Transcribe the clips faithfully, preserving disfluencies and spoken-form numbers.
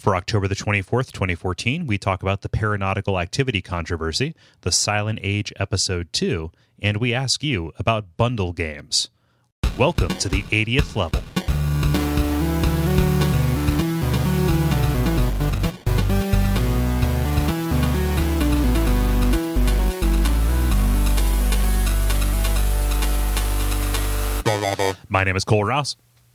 For October the twenty-fourth, twenty fourteen, we talk about the Paranautical Activity controversy, the Silent Age Episode two, and we ask you about bundle games. Welcome to the eightieth level. My name is Cole Rouse.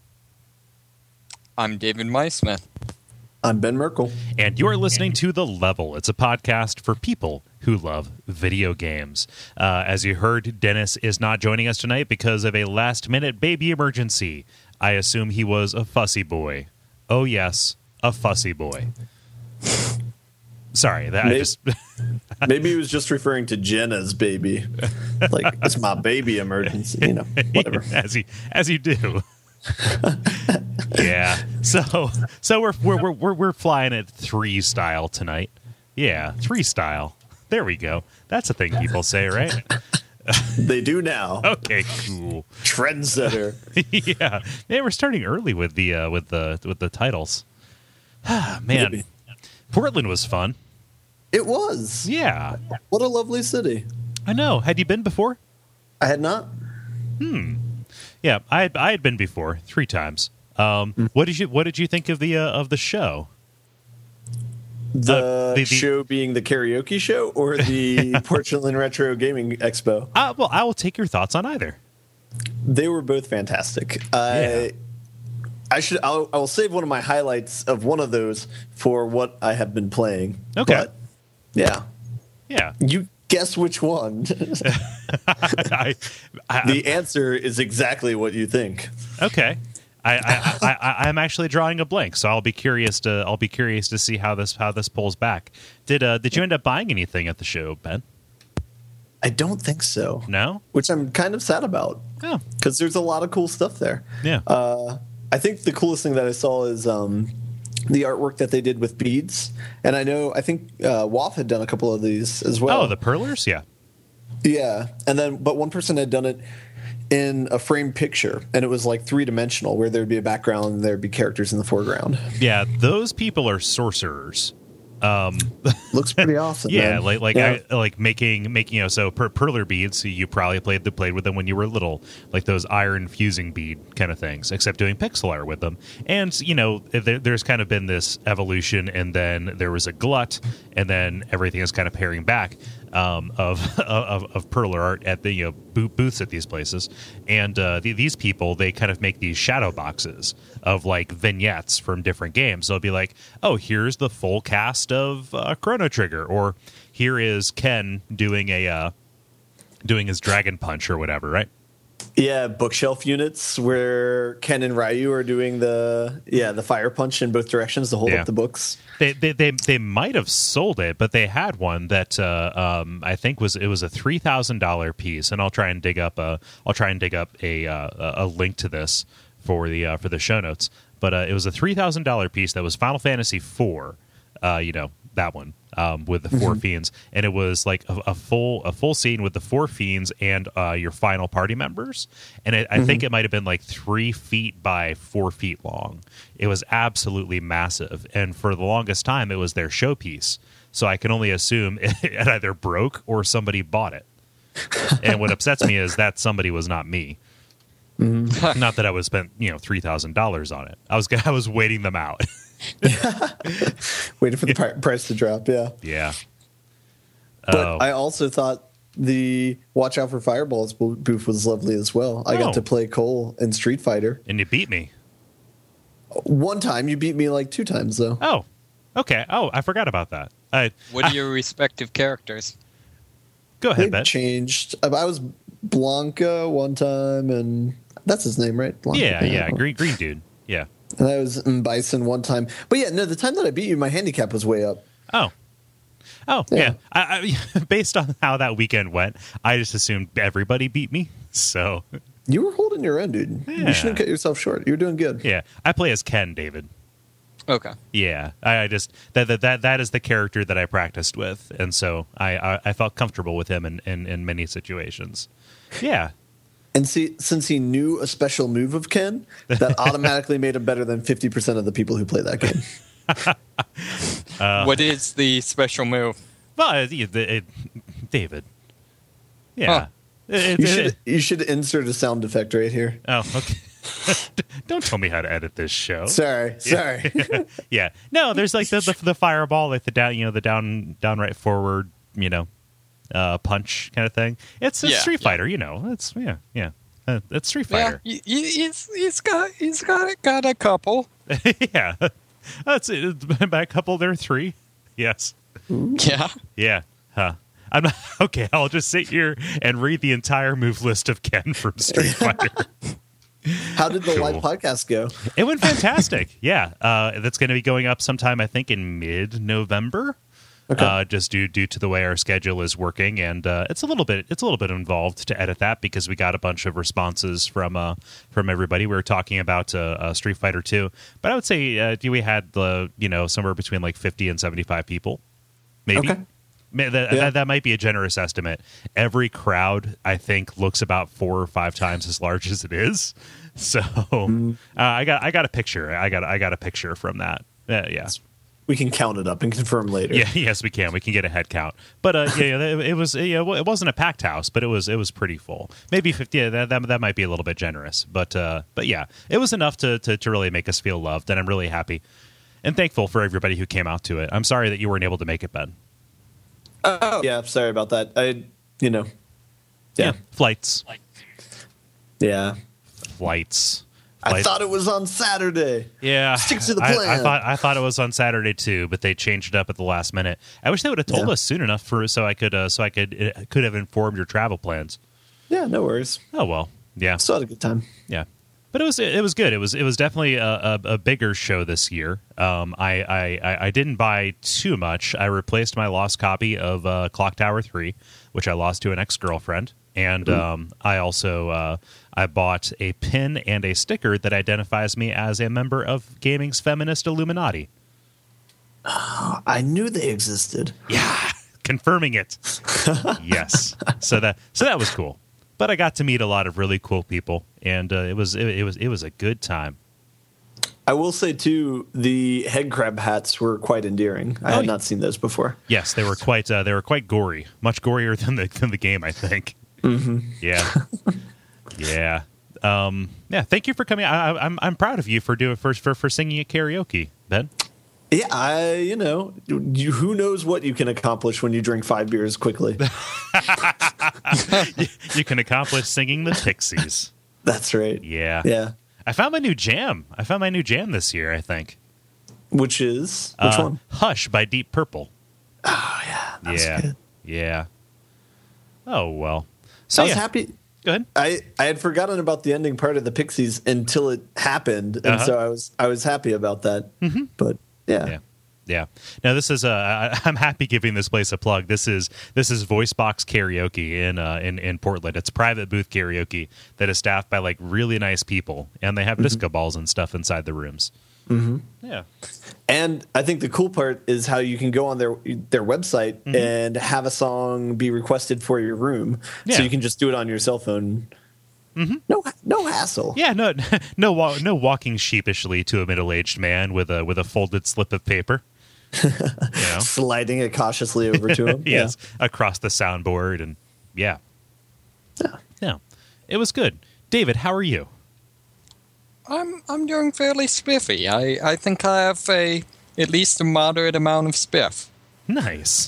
I'm David Weissman. I'm Ben Merkel. And you're listening to The Level. It's a podcast for people who love video games. Uh, as you heard, Dennis is not joining us tonight because of a last-minute baby emergency. I assume he was a fussy boy. Oh, yes, a fussy boy. Sorry, that maybe, I just... maybe he was just referring to Jenna's baby. Like, it's my baby emergency, you know, whatever. as, you, as you do. Yeah. So so we're we're we're we're flying at three style tonight. Yeah, three style. There we go. That's a thing people say, right? They do now. Okay, cool. Trendsetter. Yeah. Man, we're starting early with the uh, with the with the titles. Man, Maybe. Portland was fun. It was. Yeah. What a lovely city. I know. Had you been before? I had not. Hmm. Yeah, I had, I had been before three times. Um, mm. What did you What did you think of the uh, of the show? The, uh, the, the show being the karaoke show or the Portland Retro Gaming Expo? Uh, well, I will take your thoughts on either. They were both fantastic. I yeah. I should I'll, I will save one of my highlights of one of those for what I have been playing. Okay. But, yeah. Yeah. You. Guess which one? I, I, the answer is exactly what you think. Okay, I, I, I, I'm actually drawing a blank, so I'll be curious to I'll be curious to see how this how this pulls back. Did uh, did you end up buying anything at the show, Ben? I don't think so. No, which I'm kind of sad about. Oh, because there's a lot of cool stuff there. Yeah. Uh, I think the coolest thing that I saw is um, the artwork that they did with beads. And I know, I think uh, W A F had done a couple of these as well. Oh, the Perlers? Yeah. Yeah. And then, but one person had done it in a framed picture, and it was like three-dimensional, where there'd be a background and there'd be characters in the foreground. Yeah, those people are sorcerers. Um, Looks pretty awesome. Yeah, man. like like yeah. I, like making making you know so per, perler beads. You probably played the played with them when you were little, like those iron fusing bead kind of things. Except doing pixel art with them, and you know there, there's kind of been this evolution, and then there was a glut, and then everything is kind of paring back um, of, of of perler art at the you know booths at these places, and uh, the, these people they kind of make these shadow boxes of like vignettes from different games. They'll be like, oh, here's the full cast of uh, Chrono Trigger, or here is Ken doing a uh, doing his Dragon Punch or whatever, right? Yeah, bookshelf units where Ken and Ryu are doing the yeah the fire punch in both directions to hold yeah. up the books. They they they, they might have sold it, but they had one that uh, um, I think was it was a three thousand dollar piece, and I'll try and dig up a I'll try and dig up a uh, a link to this for the uh, for the show notes. But uh, it was a three thousand dollar piece that was Final Fantasy four. Uh, you know that one um, with the four mm-hmm. fiends, and it was like a, a full a full scene with the four fiends and uh, your final party members. And it, I mm-hmm. think it might have been like three feet by four feet long. It was absolutely massive, and for the longest time, it was their showpiece. So I can only assume it either broke or somebody bought it. And what upsets me is that somebody was not me. Mm-hmm. Not that I would have spent you know three thousand dollars on it. I was I was waiting them out. Waiting for the pri- price to drop, yeah. Yeah. But oh. I also thought the Watch Out for Fireballs booth was lovely as well. I oh. got to play Cole in Street Fighter. And you beat me. One time. You beat me like two times, though. Oh, okay. Oh, I forgot about that. I, what are I, your respective characters? Go ahead, They've Ben. changed. I was Blanca one time, and that's his name, right? Blanca. Yeah, yeah. Green, green dude. Yeah. And I was in Bison one time. But yeah, no, the time that I beat you, my handicap was way up. Oh. Oh, yeah. yeah. I, I, based on how that weekend went, I just assumed everybody beat me. So you were holding your own, dude. Yeah. You shouldn't cut yourself short. You were doing good. Yeah. I play as Ken, David. Okay. Yeah. I, I just that, that that that is the character that I practiced with. And so I, I, I felt comfortable with him in, in, in many situations. Yeah. And see, since he knew a special move of Ken, that automatically made him better than fifty percent of the people who play that game. Uh, what is the special move? Well, it, it, it, David. Yeah. Huh. It- You it- should you should insert a sound effect right here. oh, okay. Don't tell me how to edit this show. Sorry, sorry. Yeah. No, there's like the, the the fireball, like the down, you know, the down downright forward, you know, uh, punch kind of thing. It's a Yeah, Street yeah. Fighter, you know. It's yeah, yeah. Uh, it's Street Yeah, Fighter. he- he- he's he's got he's got got a couple. Yeah. That's it. By a couple, there are three. Yes. Yeah. Yeah. Huh. I'm not okay. I'll just sit here and read the entire move list of Ken from Street Fighter. How did the Cool. live podcast go? It went fantastic. Yeah. Uh, that's going to be going up sometime, I think, in mid-November. Okay. Uh, just due due to the way our schedule is working, and uh, it's a little bit it's a little bit involved to edit that because we got a bunch of responses from uh, from everybody. We were talking about uh, uh, Street Fighter two, but I would say uh, we had the you know somewhere between like fifty and seventy five people, maybe. Okay. Ma- That, Yeah. that, that might be a generous estimate. Every crowd, I think, looks about four or five times as large as it is. So Mm-hmm. uh, I got I got a picture. I got I got a picture from that. Uh, yeah. We can count it up and confirm later. Yeah, yes, we can. We can get a head count. But uh, yeah, yeah, it, it was. Yeah, it wasn't a packed house, but it was. It was pretty full. Maybe fifty. Yeah, that, that that might be a little bit generous. But uh, but yeah, it was enough to, to to really make us feel loved, and I'm really happy and thankful for everybody who came out to it. I'm sorry that you weren't able to make it, Ben. Oh, yeah. Sorry about that. I, you know, yeah, flights, yeah. flights. I Flights. thought it was on Saturday. Yeah, Stick to the I- I, plan. thought I thought it was on Saturday too, but they changed it up at the last minute. I wish they would have told Yeah. us soon enough for so I could uh, so I could it could have informed your travel plans. Yeah, no worries. Oh well, yeah. Still had a good time. Yeah, but it was it was good. It was it was definitely a, a, a bigger show this year. Um, I, I I I didn't buy too much. I replaced my lost copy of uh, Clock Tower three, which I lost to an ex girlfriend, and um, I also uh, I bought a pin and a sticker that identifies me as a member of gaming's feminist Illuminati. I knew they existed. Yeah, confirming it. Yes. So that so that was cool. But I got to meet a lot of really cool people, and uh, it was it, it was it was a good time. I will say too, the head crab hats were quite endearing. I Oh, had yeah. not seen those before. Yes, they were quite uh, they were quite gory, much gorier than the than the game, I think. Mm-hmm. Yeah, yeah, um, yeah. Thank you for coming. I, I, I'm I'm proud of you for doing for for for singing at karaoke, Ben. Yeah, I, you know, you, who knows what you can accomplish when you drink five beers quickly. you, you can accomplish singing the Pixies. That's right. Yeah, Yeah. I found my new jam. I found my new jam this year. I think. Which is which Uh, one? Hush by Deep Purple. Oh yeah, that was yeah, good. yeah. Oh well. So I was yeah. happy. Go ahead. I, I had forgotten about the ending part of the Pixies until it happened, and Uh-huh. so I was I was happy about that. Mm-hmm. But yeah. Yeah. Yeah. Now this is uh I, I'm happy giving this place a plug. This is this is Voicebox Karaoke in uh in, in Portland. It's private booth karaoke that is staffed by like really nice people, and they have Mm-hmm. disco balls and stuff inside the rooms. Mm-hmm. Yeah. And I think the cool part is how you can go on their their website Mm-hmm. and have a song be requested for your room, Yeah. so you can just do it on your cell phone. Mm-hmm. No, no hassle. Yeah, no no wa- no walking sheepishly to a middle-aged man with a with a folded slip of paper. You know? Sliding it cautiously over to him. Yes, across the soundboard, and yeah. Yeah. Yeah. It was good. David, how are you? I'm I'm doing fairly spiffy. I, I think I have a at least a moderate amount of spiff. Nice.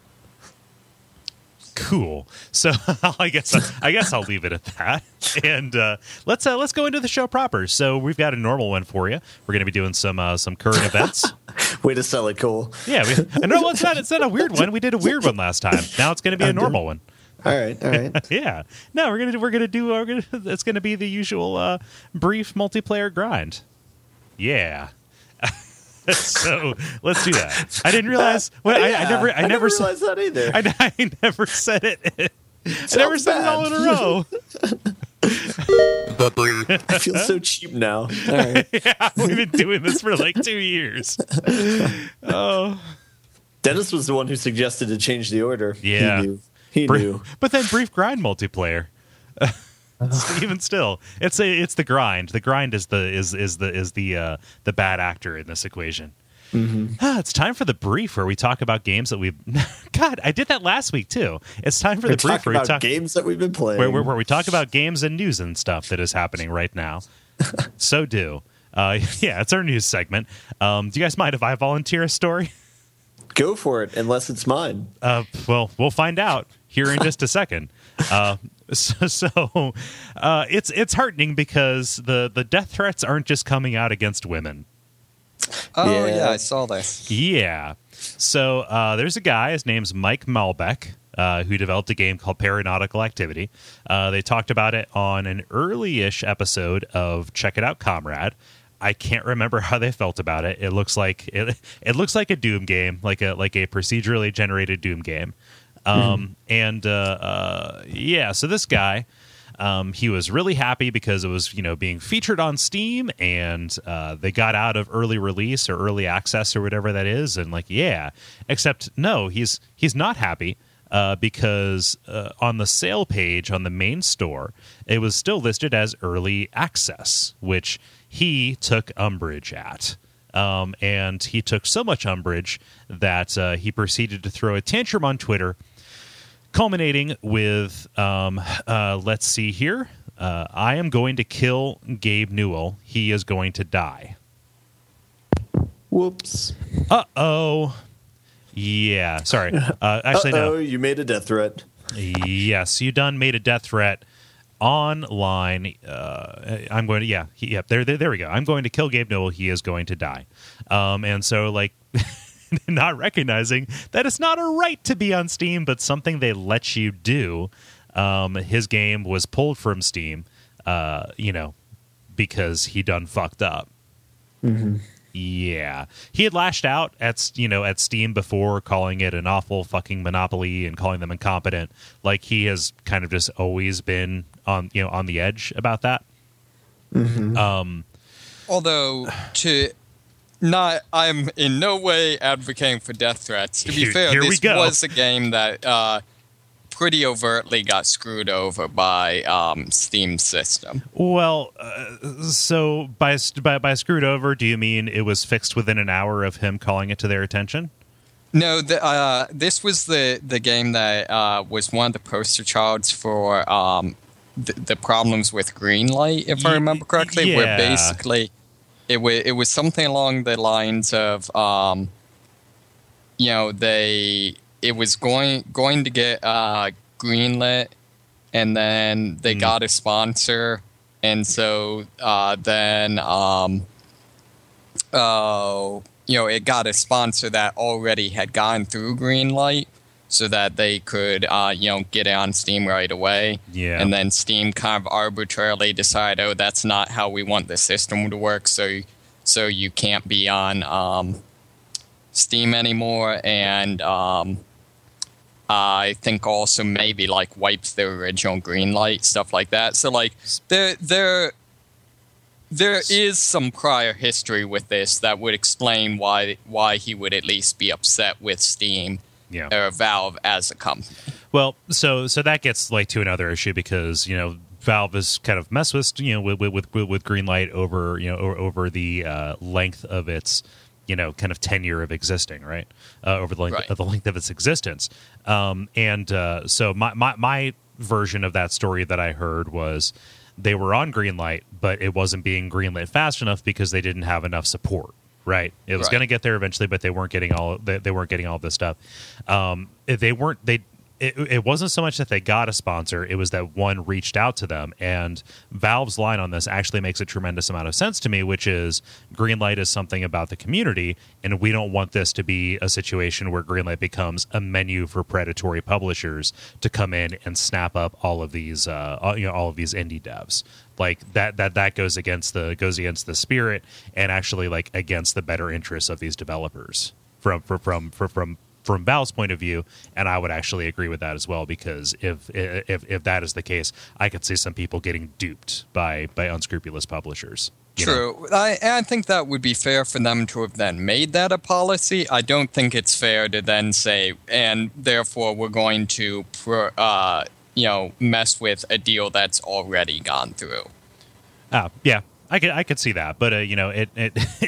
Cool. So I guess I guess I'll leave it at that. And uh, let's uh, let's go into the show proper. So we've got a normal one for you. We're going to be doing some uh, some current events. Way to sell it, Cole. Yeah. We, no, well, it's not. It's not a weird one. We did a weird one last time. Now it's going to be a normal one. All right, all right. Yeah. No, we're gonna we're gonna do. We're gonna, it's going to be the usual uh, brief multiplayer grind. Yeah. So let's do that. I didn't realize. Well, I, I never. I, I never never said. realized that either. I, I never said it. I never said it all in a row. I feel so cheap now. All right. Yeah, we've been doing this for like two years. Oh, Dennis was the one who suggested to change the order. Yeah. He knew. He Br- knew. but then brief grind multiplayer. Even still, it's a it's the grind. The grind is the is is the is the uh, the bad actor in this equation. Mm-hmm. Ah, it's time for the brief where we talk about games that we've. God, I did that last week too. It's time for we the brief talk where about we talk games that we've been playing, where, where, where we talk about games and news and stuff that is happening right now. So do, uh, yeah, it's our news segment. Um, do you guys mind if I volunteer a story? Go for it, unless it's mine. Uh, well, we'll find out here in just a second. Uh, so, so uh, it's it's heartening because the the death threats aren't just coming out against women. Oh, Yeah. yeah, I saw this. Yeah. So uh, there's a guy, his name's Mike Malbec, uh, who developed a game called Paranautical Activity. Uh, they talked about it on an early-ish episode of Check It Out, Comrade. I can't remember how they felt about it. It looks like it, it looks like a Doom game, like a like a procedurally generated Doom game. Um, mm-hmm. And uh, uh, yeah, so this guy, um, he was really happy because it was, you know, being featured on Steam, and uh, they got out of early release or early access or whatever that is, and like, yeah. Except no, he's he's not happy. Uh, because uh, on the sale page on the main store, it was still listed as early access, which he took umbrage at. Um, and he took so much umbrage that uh, he proceeded to throw a tantrum on Twitter, culminating with, um, uh, let's see here, uh, I am going to kill Gabe Newell. He is going to die. Whoops. Uh-oh. Yeah, sorry. Uh, actually, Uh-oh, no. you made a death threat. Yes, you done made a death threat online. Uh, I'm going to, yeah, he, yeah. There, there, there we go. I'm going to kill Gabe Newell. He is going to die. Um, and so, like, not recognizing that it's not a right to be on Steam, but something they let you do. Um, his game was pulled from Steam, uh, you know, because he done fucked up. Mm-hmm. Yeah, he had lashed out at you know at Steam before, calling it an awful fucking monopoly and calling them incompetent. Like, he has kind of just always been on you know on the edge about that. Mm-hmm. Um, Although to not, I'm in no way advocating for death threats. To be Here- fair, here we this go. was a game that uh, pretty overtly got screwed over by um, Steam's system. well, uh, so by, by by screwed over, do you mean it was fixed within an hour of him calling it to their attention? No, the, uh, this was the, the game that uh, was one of the poster childs for um, the, the problems with Greenlight, if I Ye- remember correctly, yeah. where basically it, w- it was something along the lines of, um, you know, they it was going going to get uh, greenlit, and then they Mm. got a sponsor, and so uh, then um, oh. you know, it got a sponsor that already had gone through Greenlight so that they could, uh, you know, get it on Steam right away. Yeah. And then Steam kind of arbitrarily decided, oh, that's not how we want the system to work, so so you can't be on um, Steam anymore. And um, I think also maybe, like, wiped the original Greenlight, stuff like that. So, like, they're... they're There is some prior history with this that would explain why why he would at least be upset with Steam Yeah. or Valve as a company. Well, so so that gets like to another issue because you know Valve has kind of messed with you know with with with, with Greenlight over you know over, over the uh, length of its you know kind of tenure of existing, right? Uh, over the length Right. of the length of its existence, um, and uh, so my, my my version of that story that I heard was they were on Greenlight, but it wasn't being greenlit fast enough because they didn't have enough support. Right, it was Right. going to get there eventually, but they weren't getting all they, they weren't getting all this stuff. Um, they weren't they. It, it wasn't so much that they got a sponsor; it was that one reached out to them. And Valve's line on this actually makes a tremendous amount of sense to me, which is Greenlight is something about the community, and we don't want this to be a situation where Greenlight becomes a menu for predatory publishers to come in and snap up all of these, uh, all, you know, all of these indie devs. Like that, that that goes against the goes against the spirit, and actually like against the better interests of these developers from from from from. from from Valve's point of view, and I would actually agree with that as well, because if if if that is the case, I could see some people getting duped by by unscrupulous publishers. you know? True. I, I think that would be fair for them to have then made that a policy. I don't think it's fair to then say, and therefore we're going to, pro, uh, you know, mess with a deal that's already gone through. Ah, yeah, I could I could see that, but uh, you know, it it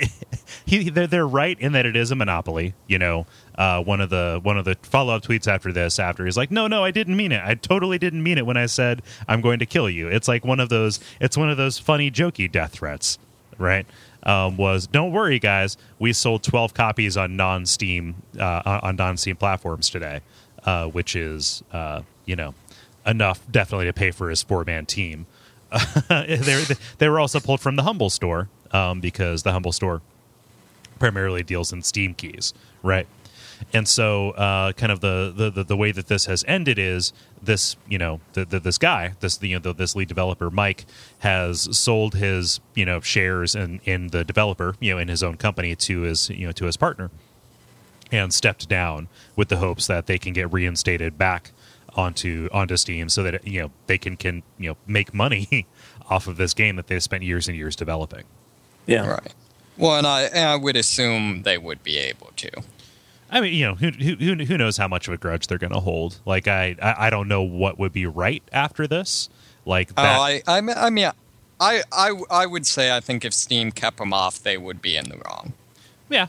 he they're, they're right in that it is a monopoly. You know, uh, one of the one of the follow up tweets after this, after he's like, no, no, I didn't mean it. I totally didn't mean it when I said I'm going to kill you. It's like one of those. It's one of those funny, jokey death threats, right? Um, was don't worry, guys. We sold twelve copies on non Steam uh, on non Steam platforms today, uh, which is uh, you know enough definitely to pay for his four man team. they they were also pulled from the Humble store um, because the Humble store primarily deals in Steam keys, right? And so, uh, kind of the, the, the way that this has ended is this, you know, the, the, this guy, this you know, this lead developer, Mike, has sold his, you know, shares in, in the developer, you know, in his own company to his, you know, to his partner, and stepped down with the hopes that they can get reinstated back onto onto Steam, so that you know they can can you know make money off of this game that they spent years and years developing. Yeah, right. Well, and I and I would assume they would be able to. I mean, you know, who who who knows how much of a grudge they're going to hold? Like, I, I I don't know what would be right after this. Like, that. Oh, I I mean, I mean, I I I would say I think if Steam kept them off, they would be in the wrong. Yeah.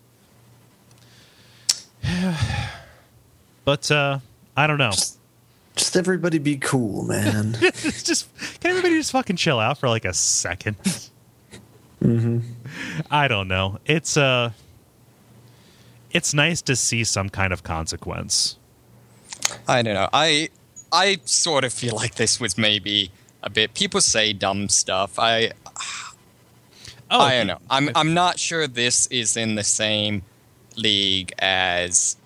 But uh, I don't know. Just, just everybody be cool, man. just can everybody just fucking chill out for like a second? Mm-hmm. I don't know. It's uh it's nice to see some kind of consequence. I don't know. I I sort of feel like this was maybe a bit. People say dumb stuff. I oh, I don't know. I'm I'm not sure this is in the same league as.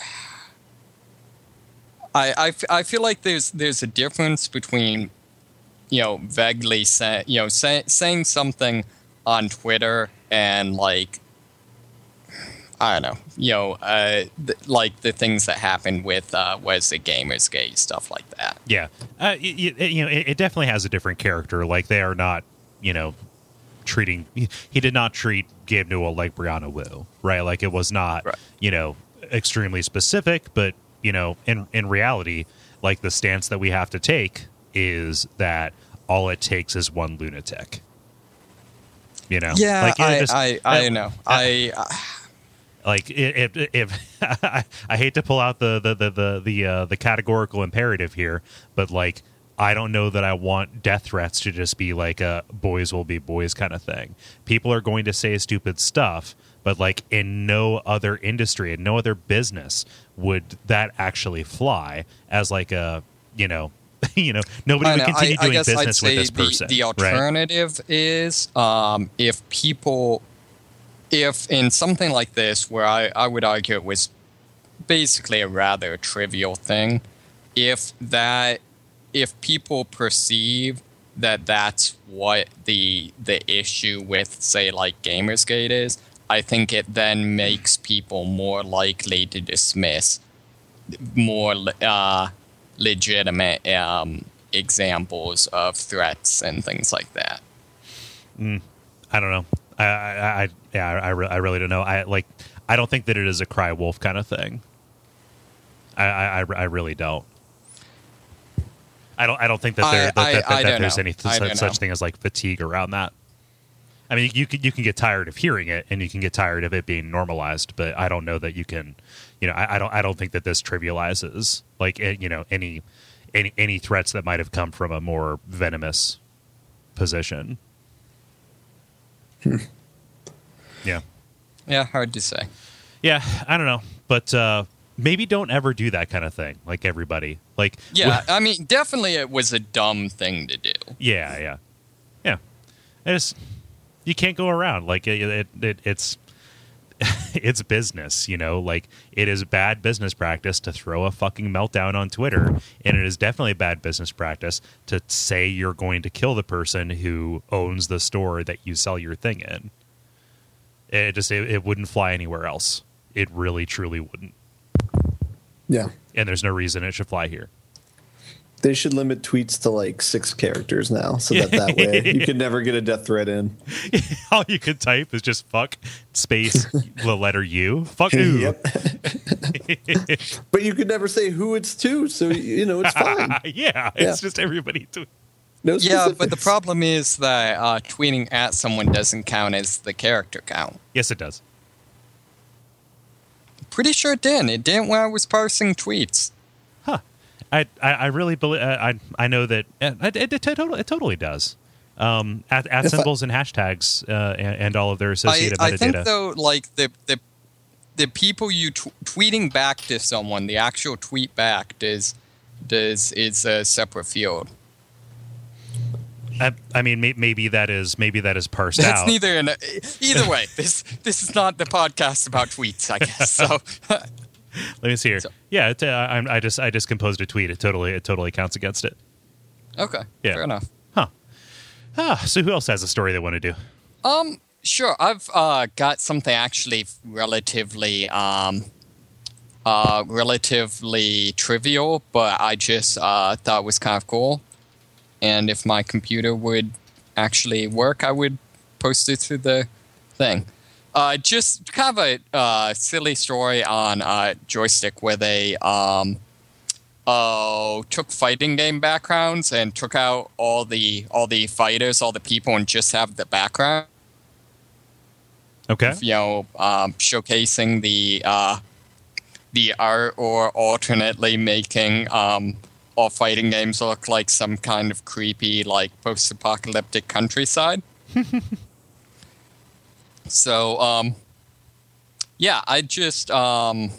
I, I, I feel like there's there's a difference between, you know, vaguely say, you know say, saying something on Twitter and like, I don't know, you know, uh, th- like the things that happened with uh, was it Gamersgate, stuff like that. Yeah, uh, it, it, you know, it, it definitely has a different character. Like, they are not, you know, treating. He did not treat Gabe Newell like Brianna Wu, right? Like, it was not, right. you know, extremely specific, but. You know, in in reality, like, the stance that we have to take is that all it takes is one lunatic. You know, yeah, like, I, just, I, I, I know, uh, I, uh, like if if, if I, I hate to pull out the the the the the, uh, the categorical imperative here, but like, I don't know that I want death threats to just be like a boys will be boys kind of thing. People are going to say stupid stuff. But, like, in no other industry, in no other business would that actually fly as, like, a, you know, you know, nobody would continue I, I doing business with this the, person. The alternative right? is um, if people, if in something like this, where I, I would argue it was basically a rather trivial thing, if that, if people perceive that that's what the the issue with, say, like, Gamersgate is, I think it then makes people more likely to dismiss more uh, legitimate um, examples of threats and things like that. Mm, I don't know. I, I, I yeah, I, I, re- I really don't know. I like. I don't think that it is a cry wolf kind of thing. I, I, I really don't. I don't. I don't think that there I, that, that, I, that, I that there's know. any such, such thing as like fatigue around that. I mean, you can you can get tired of hearing it, and you can get tired of it being normalized. But I don't know that you can, you know, I, I don't I don't think that this trivializes like you know any any any threats that might have come from a more venomous position. Hmm. Yeah, yeah, hard to say. Yeah, I don't know, but uh, maybe don't ever do that kind of thing. Like everybody, like yeah, I mean, definitely it was a dumb thing to do. Yeah, yeah, yeah. It's. You can't go around like it, it, it, it's it's business, you know, like it is bad business practice to throw a fucking meltdown on Twitter, and it is definitely bad business practice to say you're going to kill the person who owns the store that you sell your thing in. It just it, it wouldn't fly anywhere else. It really truly wouldn't. Yeah, and there's no reason it should fly here. They should limit tweets to like six characters now, so that that way you could never get a death threat in. All you could type is just fuck space the letter U. Fuck you. Yep. But you could never say who it's to, so you know it's fine. yeah, it's yeah. just everybody. To- No Yeah, specifics. but the problem is that uh, tweeting at someone doesn't count as the character count. Yes, it does. Pretty sure it didn't. It didn't when I was parsing tweets. Huh. I, I, I really believe, I, I know that uh, it, it, it, totally, it totally does. Um, at, at If I- symbols and hashtags uh, and, and all of their I, associated I metadata. think, though, like, the, the, the people you t- tweeting back to someone, the actual tweet back, does, does is a separate field. I, I mean, may, maybe that is maybe that is parsed That's out. neither an, either way. This this is not the podcast about tweets, I guess. So Let me see here. So- yeah, it, uh, I, I just I just composed a tweet. It totally it totally counts against it. okay, Yeah. fair enough. Huh. Ah, so who else has a story they want to do? Um, sure. I've uh, got something actually relatively um, uh, relatively trivial, but I just uh, thought was kind of cool. And if my computer would actually work, I would post it to the thing. Uh, just kind of a uh, silly story on uh, Joystick where they um, oh took fighting game backgrounds and took out all the all the fighters, all the people, and just have the background. Okay. You know, um, showcasing the uh, the art, or alternately making um, all fighting games look like some kind of creepy, like post-apocalyptic countryside. So, um, yeah, I just um,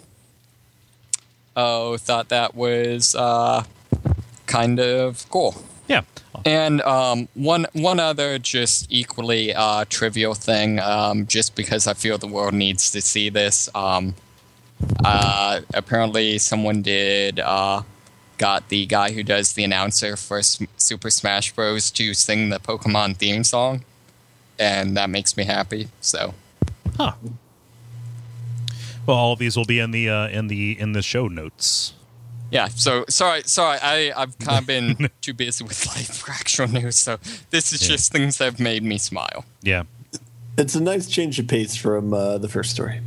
oh thought that was uh, kind of cool. Yeah. And um, one one other just equally uh, trivial thing, um, just because I feel the world needs to see this. Um, uh, apparently, someone did uh, got the guy who does the announcer for S- Super Smash Bros. To sing the Pokemon theme song, and that makes me happy. So, Huh. Well, all of these will be in the uh, in the in the show notes. yeah. So sorry, sorry. I I've kind of been too busy with life for actual news. So this is Yeah. just things that have made me smile. Yeah. It's a nice change of pace from uh, the first story.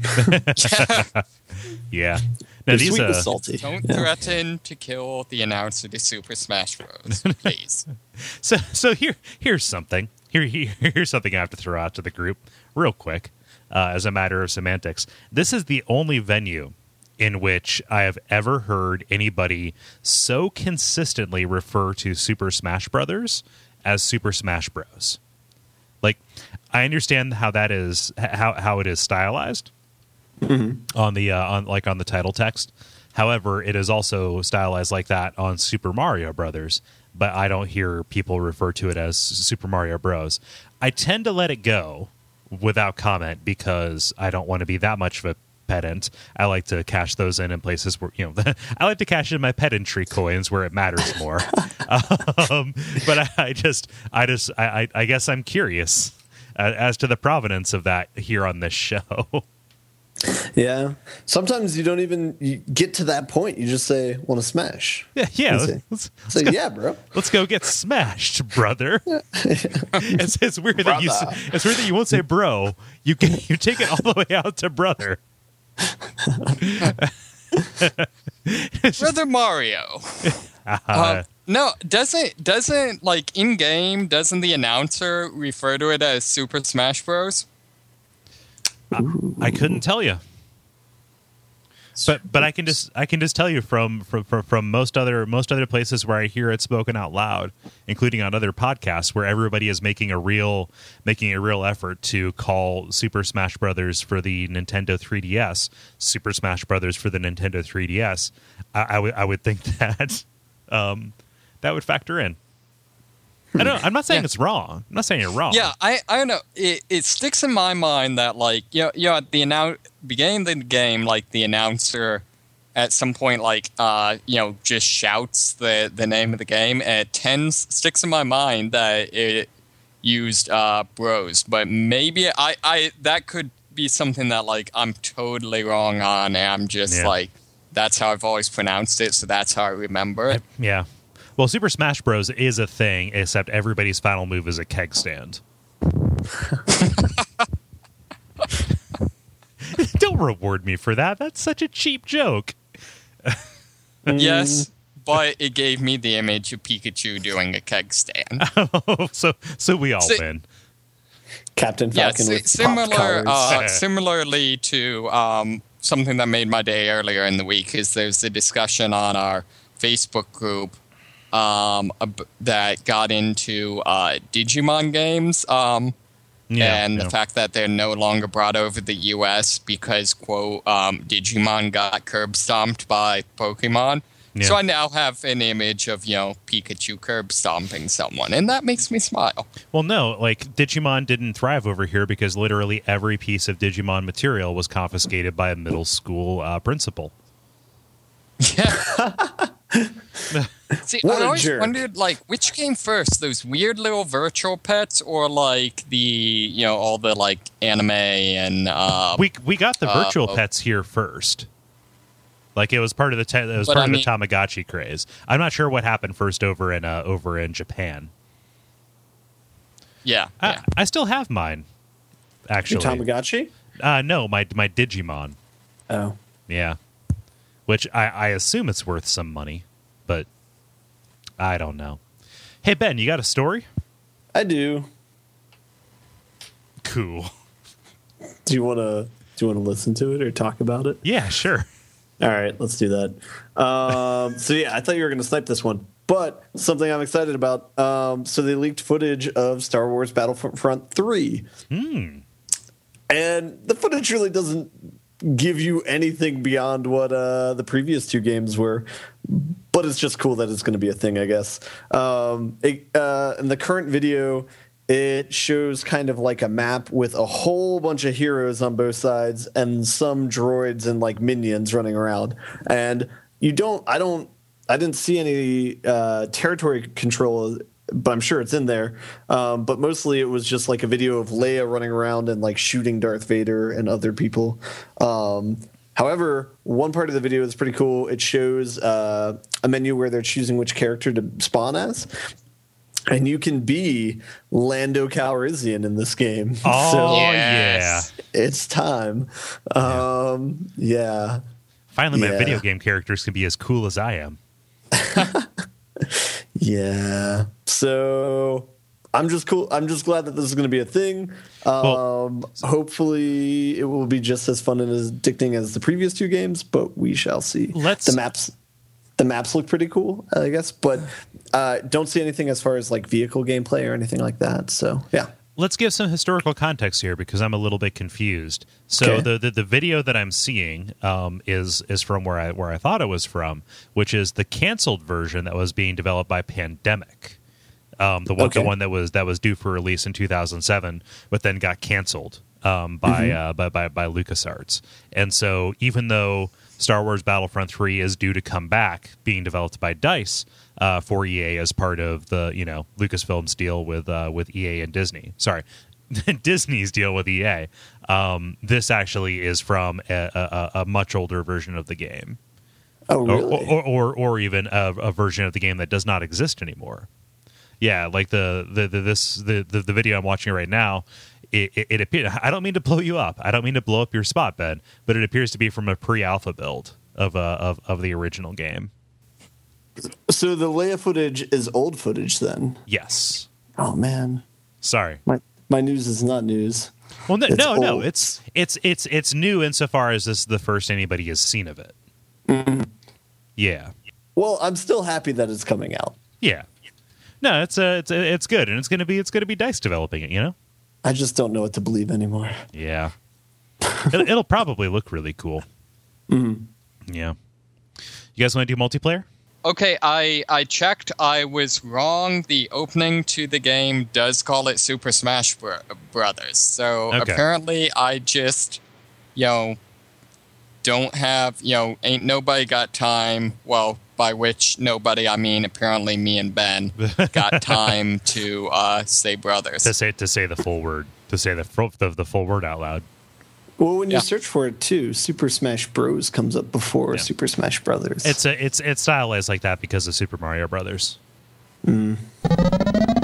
Yeah. Now The these sweet uh, was salty. Don't Yeah. threaten to kill the announcer to Super Smash Bros. Please. so so here here's something. Here, here here's something I have to throw out to the group real quick, uh, as a matter of semantics. This is the only venue in which I have ever heard anybody so consistently refer to Super Smash Brothers as Super Smash Bros. Like, I understand how that is how how it is stylized on the uh, on like on the title text. However, it is also stylized like that on Super Mario Brothers, but I don't hear people refer to it as Super Mario Bros. I tend to let it go without comment because I don't want to be that much of a pedant. I like to cash those in in places where, you know, I like to cash in my pedantry coins where it matters more. um, but I, I just, I just, I, I, I guess I'm curious uh, as to the provenance of that here on this show. Yeah. Sometimes you don't even you get to that point. You just say, want to smash. Yeah, yeah. Let's Let's, see. let's, Say, go, yeah, bro. let's go get smashed, brother. it's, it's weird that you Brother. s- it's weird that you won't say bro. You can, you take it all the way out to brother. Brother Mario. Uh, no, doesn't doesn't like in game doesn't the announcer refer to it as Super Smash Bros? I couldn't tell you, but but I can just I can just tell you from from from from most other most other places where I hear it spoken out loud, including on other podcasts where everybody is making a real making a real effort to call Super Smash Brothers for the Nintendo three D S Super Smash Brothers for the Nintendo three D S. I, I would I would think that um, that would factor in. I don't. I'm not saying Yeah. it's wrong. I'm not saying you're wrong. Yeah, I, I don't know. It, it sticks in my mind that, like, you know, you know, at the annou- beginning of the game, like, the announcer at some point, like, uh, you know, just shouts the, the name of the game, and it tends, sticks in my mind that it used uh, Bros. But maybe I, I, that could be something that, like, I'm totally wrong on, and I'm just, Yeah. like, that's how I've always pronounced it, so that's how I remember it. Yeah. Well, Super Smash Bros. Is a thing, except everybody's final move is a keg stand. Don't reward me for that. That's such a cheap joke. Yes, but it gave me the image of Pikachu doing a keg stand. Oh, so so we all So- win. Captain Yeah, Falcon si- with similar. popped collars. Uh, similarly to um, something that made my day earlier in the week is there's a discussion on our Facebook group um, ab- that got into uh, Digimon games. Um, Yeah, and yeah. the fact that they're no longer brought over the U S because, quote, um, Digimon got curb stomped by Pokemon. Yeah. So I now have an image of, you know, Pikachu curb stomping someone, and that makes me smile. Well, no, like Digimon didn't thrive over here because literally every piece of Digimon material was confiscated by a middle school uh, principal. Yeah. See, What I a always jerk. wondered, like, which came first, those weird little virtual pets or, like, the, you know, all the, like, anime and... Uh, We we got the Uh, virtual oh. pets here first. Like it was part of the te- it was But part I of mean- the Tamagotchi craze. I'm not sure what happened first over in uh, over in Japan. yeah, I, yeah. I still have mine. Your Actually, Tamagotchi? uh, no, my my Digimon. Oh. Yeah, which I, I assume it's worth some money, but I don't know. Hey Ben, you got a story? I do. Cool. Do you want to do you want to listen to it or talk about it? Yeah, sure. All right, let's do that. Um, so yeah, I thought you were going to snipe this one, but something I'm excited about. Um, so they leaked footage of Star Wars Battlefront three, Hmm. and the footage really doesn't give you anything beyond what uh, the previous two games were. But it's just cool that it's going to be a thing, I guess. Um, it, uh, in the current video, it shows kind of like a map with a whole bunch of heroes on both sides and some droids and like minions running around. And you don't, I don't, I didn't see any uh, territory control, but I'm sure it's in there. Um, but mostly it was just like a video of Leia running around and like shooting Darth Vader and other people. Um, However, one part of the video is pretty cool. It shows uh, a menu where they're choosing which character to spawn as. And you can be Lando Calrissian in this game. Oh so Yes. it's time. Um, yeah. Finally, my Yeah. video game characters can be as cool as I am. Yeah. So I'm just cool. I'm just glad that this is going to be a thing. Um, Well- hopefully, it will be just as fun and as addicting as the previous two games, but we shall see. Let's- the maps. The maps look pretty cool, I guess, but uh, don't see anything as far as like vehicle gameplay or anything like that. So yeah. Let's give some historical context here because I'm a little bit confused. So Okay. the, the the video that I'm seeing um, is is from where I where I thought it was from, which is the canceled version that was being developed by Pandemic, um, the one Okay. the one that was that was due for release in two thousand seven, but then got canceled um, by, Mm-hmm. uh, by by by LucasArts. And so even though Star Wars Battlefront three is due to come back, being developed by DICE uh, for E A as part of the you know Lucasfilm's deal with uh, with E A and Disney. Sorry, Disney's deal with E A. Um, this actually is from a, a, a much older version of the game, Oh or, really? or, or or even a, a version of the game that does not exist anymore. Yeah, like the the, the this the, the the video I'm watching right now. It, it, it appears. I don't mean to blow you up. I don't mean to blow up your spot, Ben. But it appears to be from a pre-alpha build of uh, of of the original game. So the Leia footage is old footage then? Yes. Oh man, Sorry. my my news is not news. Well, no, It's no, no. old. It's it's it's it's new insofar as this is the first anybody has seen of it. Mm-hmm. Yeah. Well, I'm still happy that it's coming out. Yeah. No, it's uh, it's it's good, and it's gonna be it's gonna be DICE developing it. You know. I just don't know what to believe anymore. Yeah. it'll, it'll probably look really cool. Mm-hmm. Yeah. You guys want to do multiplayer? Okay, I, I checked. I was wrong. The opening to the game does call it Super Smash Bro- Brothers. So Okay. apparently I just, you know, don't have, you know, ain't nobody got time. Well, by which nobody, I mean apparently me and Ben got time to uh, say brothers. To say to say the full word, to say the full, the, the full word out loud. Well, when you Yeah. search for it too, Super Smash Bros comes up before Yeah. Super Smash Brothers. It's a, it's it's stylized like that because of Super Mario Brothers.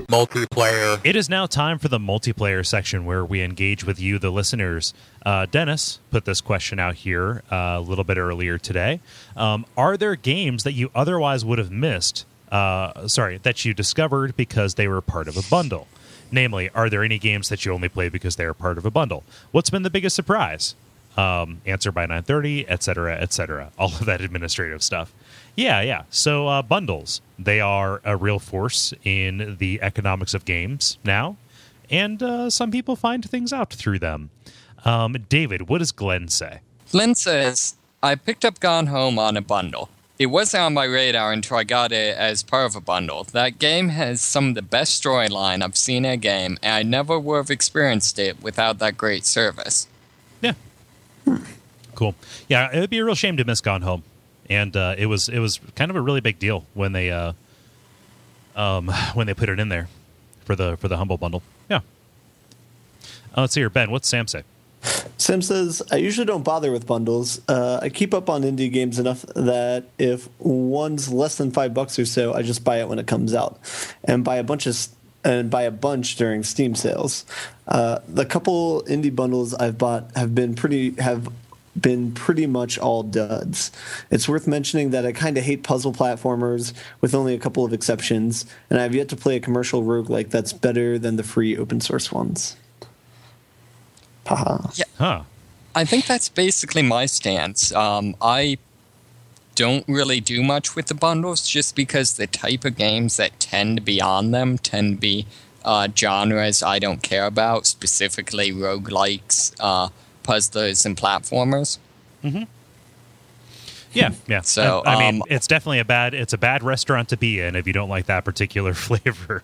multiplayer. It is now time for the multiplayer section where we engage with you, the listeners. Uh, Dennis put this question out here uh, a little bit earlier today. Um, are there games that you otherwise would have missed, uh, sorry, that you discovered because they were part of a bundle? Namely, are there any games that you only play because they are part of a bundle? What's been the biggest surprise? Um, answer by nine thirty, et cetera, et cetera. All of that administrative stuff. Yeah, yeah. So uh, bundles, they are a real force in the economics of games now, and uh, some people find things out through them. Um, David, what does Glenn say? Glenn says, I picked up Gone Home on a bundle. It wasn't on my radar until I got it as part of a bundle. That game has some of the best storyline I've seen in a game, and I never would have experienced it without that great service. Yeah. Cool. Yeah, it would be a real shame to miss Gone Home. And uh, it was it was kind of a really big deal when they uh, um, when they put it in there for the for the Humble Bundle. Yeah. Uh, let's see here, Ben. What's Sam say? Sam says, I usually don't bother with bundles. Uh, I keep up on indie games enough that if one's less than five bucks or so, I just buy it when it comes out, and buy a bunch of and buy a bunch during Steam sales. Uh, the couple indie bundles I've bought have been pretty have been pretty much all duds. It's worth mentioning that I kind of hate puzzle platformers, with only a couple of exceptions, and I've yet to play a commercial roguelike that's better than the free open source ones. Haha. Yeah. Huh. I think that's basically my stance. Um, I don't really do much with the bundles just because the type of games that tend to be on them tend to be uh, genres I don't care about, specifically roguelikes, uh, puzzlers, and platformers. Mm-hmm. Yeah, yeah. So, I mean, um, it's definitely a bad it's a bad restaurant to be in if you don't like that particular flavor.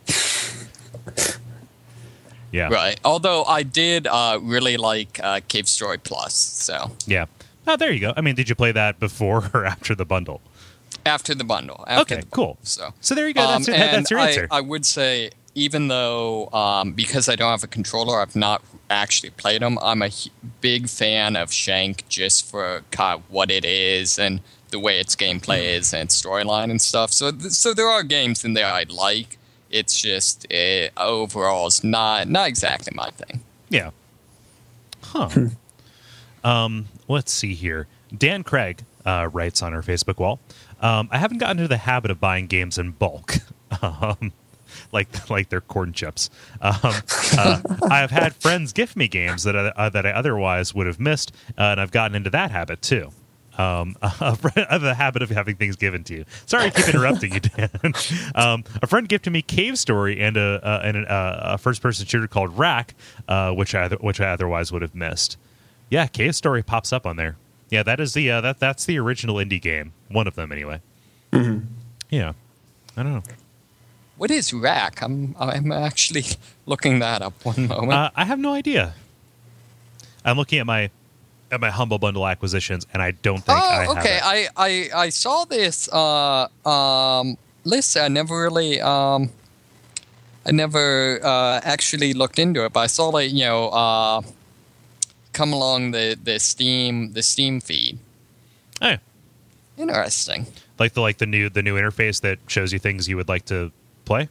Yeah. Right. Although I did uh, really like uh, Cave Story Plus, so. Yeah. Oh, there you go. I mean, did you play that before or after the bundle? After the bundle. After Okay, the bundle, cool. So. So there you go. That's, Um, it. That's and your I, answer. I would say, even though, um, because I don't have a controller, I've not actually played them, I'm a h- big fan of Shank just for kind of what it is and the way its gameplay is and its storyline and stuff. So, th- so there are games in there I'd like. It's just it, overall, it's not not exactly my thing. Yeah. Huh. um, let's see here. Dan Craig uh, writes on our Facebook wall, um, I haven't gotten into the habit of buying games in bulk, um, like like they're corn chips. Um, uh, I have had friends gift me games that I, uh, that I otherwise would have missed, uh, and I've gotten into that habit too. Um, uh, the habit of having things given to you. Sorry to keep interrupting you, Dan. um, a friend gifted me Cave Story and a uh, and a, uh, a first-person shooter called Rack, uh, which I which I otherwise would have missed. Yeah, Cave Story pops up on there. Yeah, that is the uh, that that's the original indie game. One of them, anyway. Mm-hmm. Yeah, I don't know. What is Rack? I'm I'm actually looking that up one moment. Uh, I have no idea. I'm looking at my. At my Humble Bundle acquisitions, and I don't think oh, I have okay. it. I, I I saw this uh, um, list. I never really, um, I never uh, actually looked into it, but I saw it, you know, uh, come along the, the Steam the Steam feed. Hey, Interesting. like the like the new the new interface that shows you things you would like to play.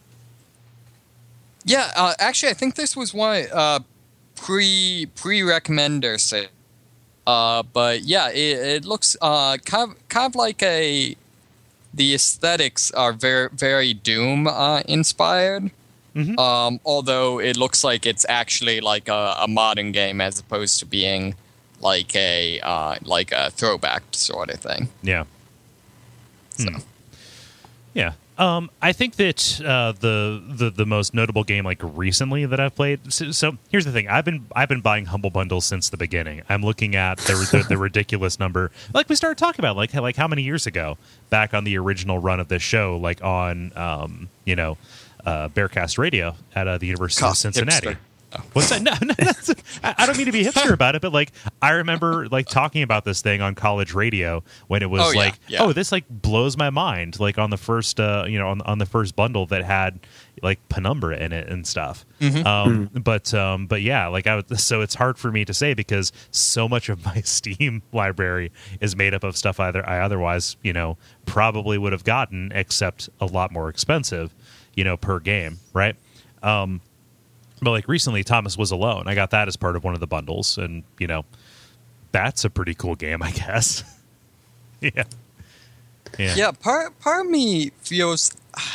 Yeah, uh, actually, I think this was one uh, pre pre recommender set. Uh, but yeah, it, it looks uh, kind of kind of like a. The aesthetics are very very Doom uh, inspired. Mm-hmm. Um, although it looks like it's actually like a, a modern game as opposed to being like a uh, like a throwback sort of thing. Yeah. So. Hmm. Yeah. Um, I think that uh, the, the the most notable game like recently that I've played. So, so here's the thing: I've been I've been buying Humble Bundles since the beginning. I'm looking at the the, the ridiculous number, like we started talking about, like like how many years ago, back on the original run of this show, like on um, you know uh, Bearcast Radio at uh, the University Cost of Cincinnati. hipster. Oh. What's that? No, no that's, I I don't mean to be hipster about it, but like I remember like talking about this thing on college radio when it was Oh, yeah, like, yeah. oh, this like blows my mind. Like on the first, uh, you know, on, on the first bundle that had like Penumbra in it and stuff. Mm-hmm. Um, but um, but yeah, like I would, so it's hard for me to say because so much of my Steam library is made up of stuff either I otherwise, you know, probably would have gotten, except a lot more expensive. you know, per game, right? Um, but like recently, Thomas Was Alone. I got that as part of one of the bundles, and you know, that's a pretty cool game, I guess. yeah, yeah. Yeah. Part part of me feels.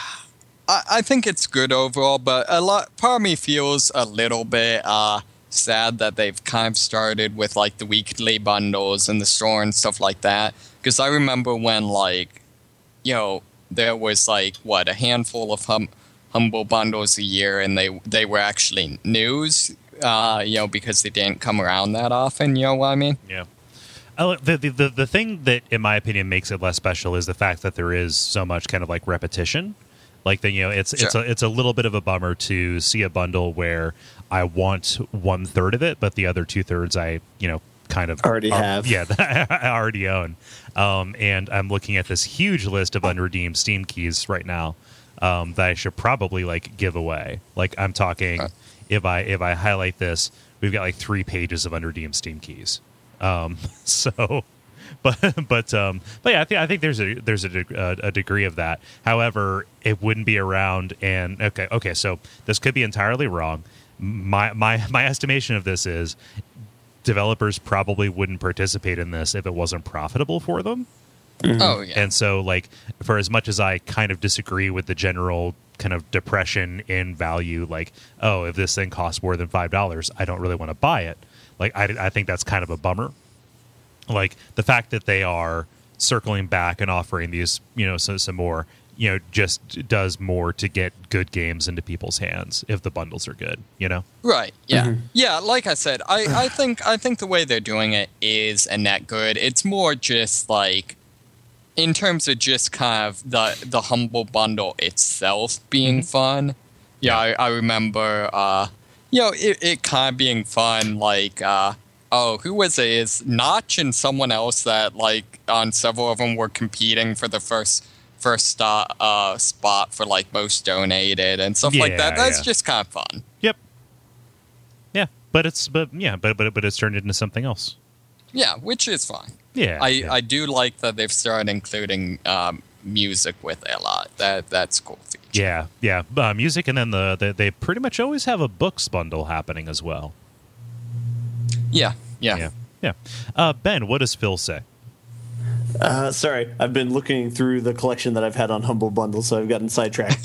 I, I think it's good overall, but a lot. Part of me feels a little bit uh, sad that they've kind of started with like the weekly bundles in the store and stuff like that. Because I remember when like, you know, there was like what a handful of hum- humble bundles a year, and they they were actually news. Uh, you know, because they didn't come around that often. You know what I mean? Yeah. Uh, the, the the the thing that, in my opinion, makes it less special is the fact that there is so much kind of like repetition. Like the, you know, it's Sure. it's a it's a little bit of a bummer to see a bundle where I want one third of it, but the other two thirds I you know kind of Already are- have. yeah, that I already own. Um, and I'm looking at this huge list of unredeemed Steam keys right now um, that I should probably like give away. Like I'm talking, Huh. if I if I highlight this, we've got like three pages of unredeemed Steam keys. Um, so. But but um, but yeah, I think I think there's a there's a, de- uh, a degree of that. However, it wouldn't be around. And okay, okay, so this could be entirely wrong. My my my estimation of this is developers probably wouldn't participate in this if it wasn't profitable for them. Oh yeah. And so, like, for as much as I kind of disagree with the general kind of depression in value, like, oh, if this thing costs more than five dollars, I don't really want to buy it. Like, I I think that's kind of a bummer. Like the fact that they are circling back and offering these, you know, so, some more, you know, just does more to get good games into people's hands if the bundles are good, you know? Right. Yeah. Yeah. Like I said, I, I think I think the way they're doing it is a net good. It's more just like in terms of just kind of the the humble bundle itself being fun. Yeah, I, I remember, uh, you know, it, it kind of being fun. Like, uh, oh, who was it? Is Notch and someone else that like on several of them were competing for the first. First start, uh, spot for like most donated and stuff like Yeah, that. That's yeah. just kind of fun. Yep. Yeah, but it's but yeah, but but but it's turned into something else. Yeah, which is fine. Yeah, I, yeah. I do like that they've started including um, music with it a lot. That that's a cool feature. Yeah, yeah, uh, music, and then the, the they pretty much always have a books bundle happening as well. Yeah, yeah. Yeah, yeah. Uh, Ben, what does Phil say? Uh, sorry, I've been looking through the collection that I've had on Humble Bundle, so I've gotten sidetracked.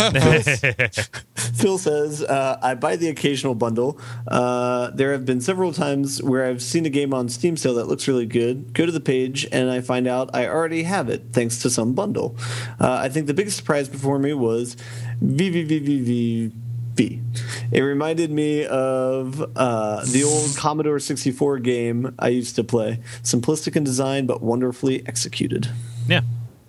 Phil says, uh, I buy the occasional bundle. Uh, there have been several times where I've seen a game on Steam sale that looks really good, go to the page, and I find out I already have it, thanks to some bundle. Uh, I think the biggest surprise before me was V V V V V. It reminded me of uh, the old Commodore sixty-four game I used to play. Simplistic in design, but wonderfully executed. Yeah.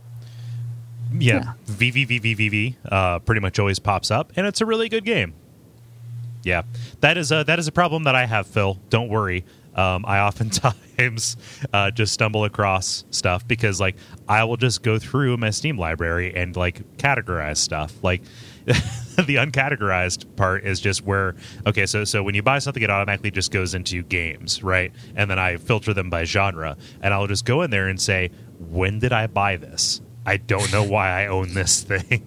Yeah, Yeah. V V V V V V uh, pretty much always pops up, and it's a really good game. Yeah, that is a, that is a problem that I have, Phil. Don't worry. Um, I oftentimes uh, just stumble across stuff because, like, I will just go through my Steam library and like categorize stuff. Like, the uncategorized part is just where okay, so so when you buy something, it automatically just goes into games, right? And then I filter them by genre, and I'll just go in there and say, when did I buy this? I don't know why I own this thing.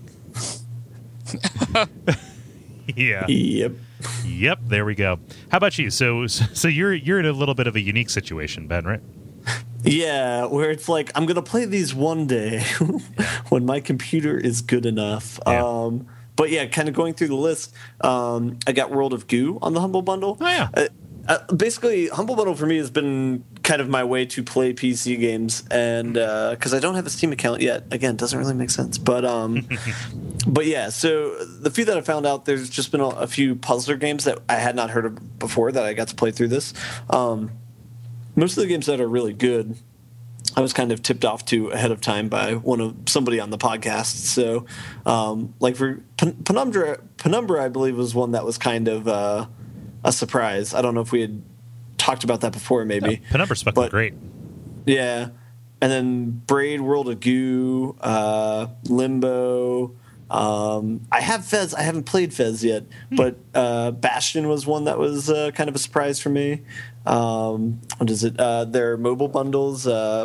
Yeah. Yep. Yep, there we go. How about you? So so you're you're in a little bit of a unique situation, Ben, right? Yeah, where it's like, I'm going to play these one day when my computer is good enough. Yeah. Um, but yeah, kind of going through the list, um, I got World of Goo on the Humble Bundle. Oh, yeah. Uh, uh, basically, Humble Bundle for me has been kind of my way to play P C games, and because uh, I don't have a Steam account yet, again, doesn't really make sense. But um, but yeah, so the few that I found out, there's just been a, a few puzzler games that I had not heard of before that I got to play through this. Um, most of the games that are really good, I was kind of tipped off to ahead of time by one of somebody on the podcast. So, um, like for Pen- Penumbra, Penumbra, I believe was one that was kind of uh, a surprise. I don't know if we had talked about that before, maybe. No, Penumbra's fucking But- great. Yeah, and then Braid, World of Goo, uh, Limbo. Um, I have Fez. I haven't played Fez yet, but uh, Bastion was one that was uh, kind of a surprise for me. Um, what is it? Uh, their mobile bundles. Uh,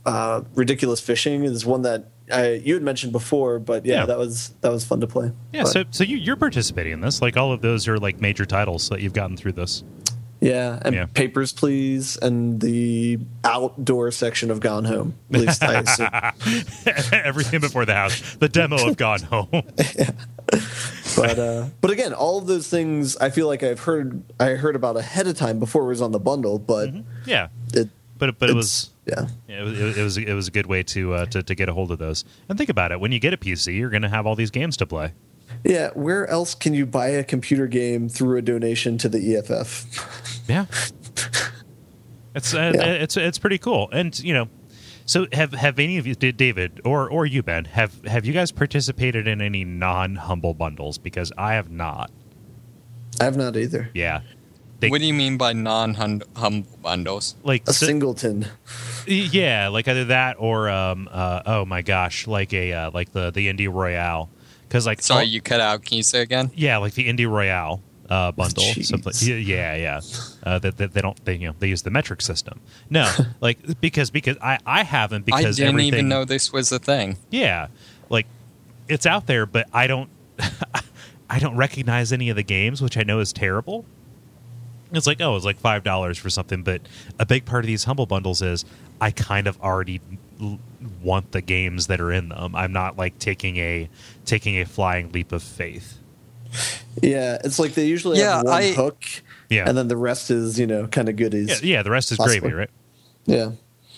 uh, Ridiculous Fishing is one that I, you had mentioned before, but yeah, Yeah. that was that was fun to play. Yeah, But, so so you, you're participating in this. Like all of those are like major titles that you've gotten through this. yeah, and Yeah. Papers, Please, and the outdoor section of Gone Home. At least I assume. Everything before the house. The demo of Gone Home. But uh, but again, all of those things I feel like I've heard I heard about ahead of time before it was on the bundle, but Yeah, it but but it it's- was. yeah. Yeah, It was, it was it was a good way to, uh, to to get a hold of those. And think about it: when you get a P C, you're going to have all these games to play. Yeah, where else can you buy a computer game through a donation to the E F F? Yeah, it's uh, Yeah. it's it's pretty cool. And you know, so have have any of you, did David or or you Ben, have have you guys participated in any non humble bundles? Because I have not. I have not either. Yeah, they, What do you mean by non-humble bundles? like A so- singleton. yeah, like either that or um uh, oh my gosh, like a uh, like the the Indie Royale. Because like Sorry, all- you cut out. Can you say again? yeah, like the Indie Royale uh, bundle. Jeez. Something, yeah, yeah. Uh, that, that they don't, they you know, they use the metric system. No, like because because I I haven't because I didn't everything, even know this was a thing. Yeah, like it's out there, but I don't I don't recognize any of the games, which I know is terrible. It's like, oh, it's like five dollars for something, but a big part of these humble bundles is I kind of already l- want the games that are in them. I'm not like taking a taking a flying leap of faith. Yeah, it's like they usually Yeah, have one I- hook, Yeah. and then the rest is, you know, kind of goodies. Yeah, yeah, the rest is Possibly. gravy, right? Yeah.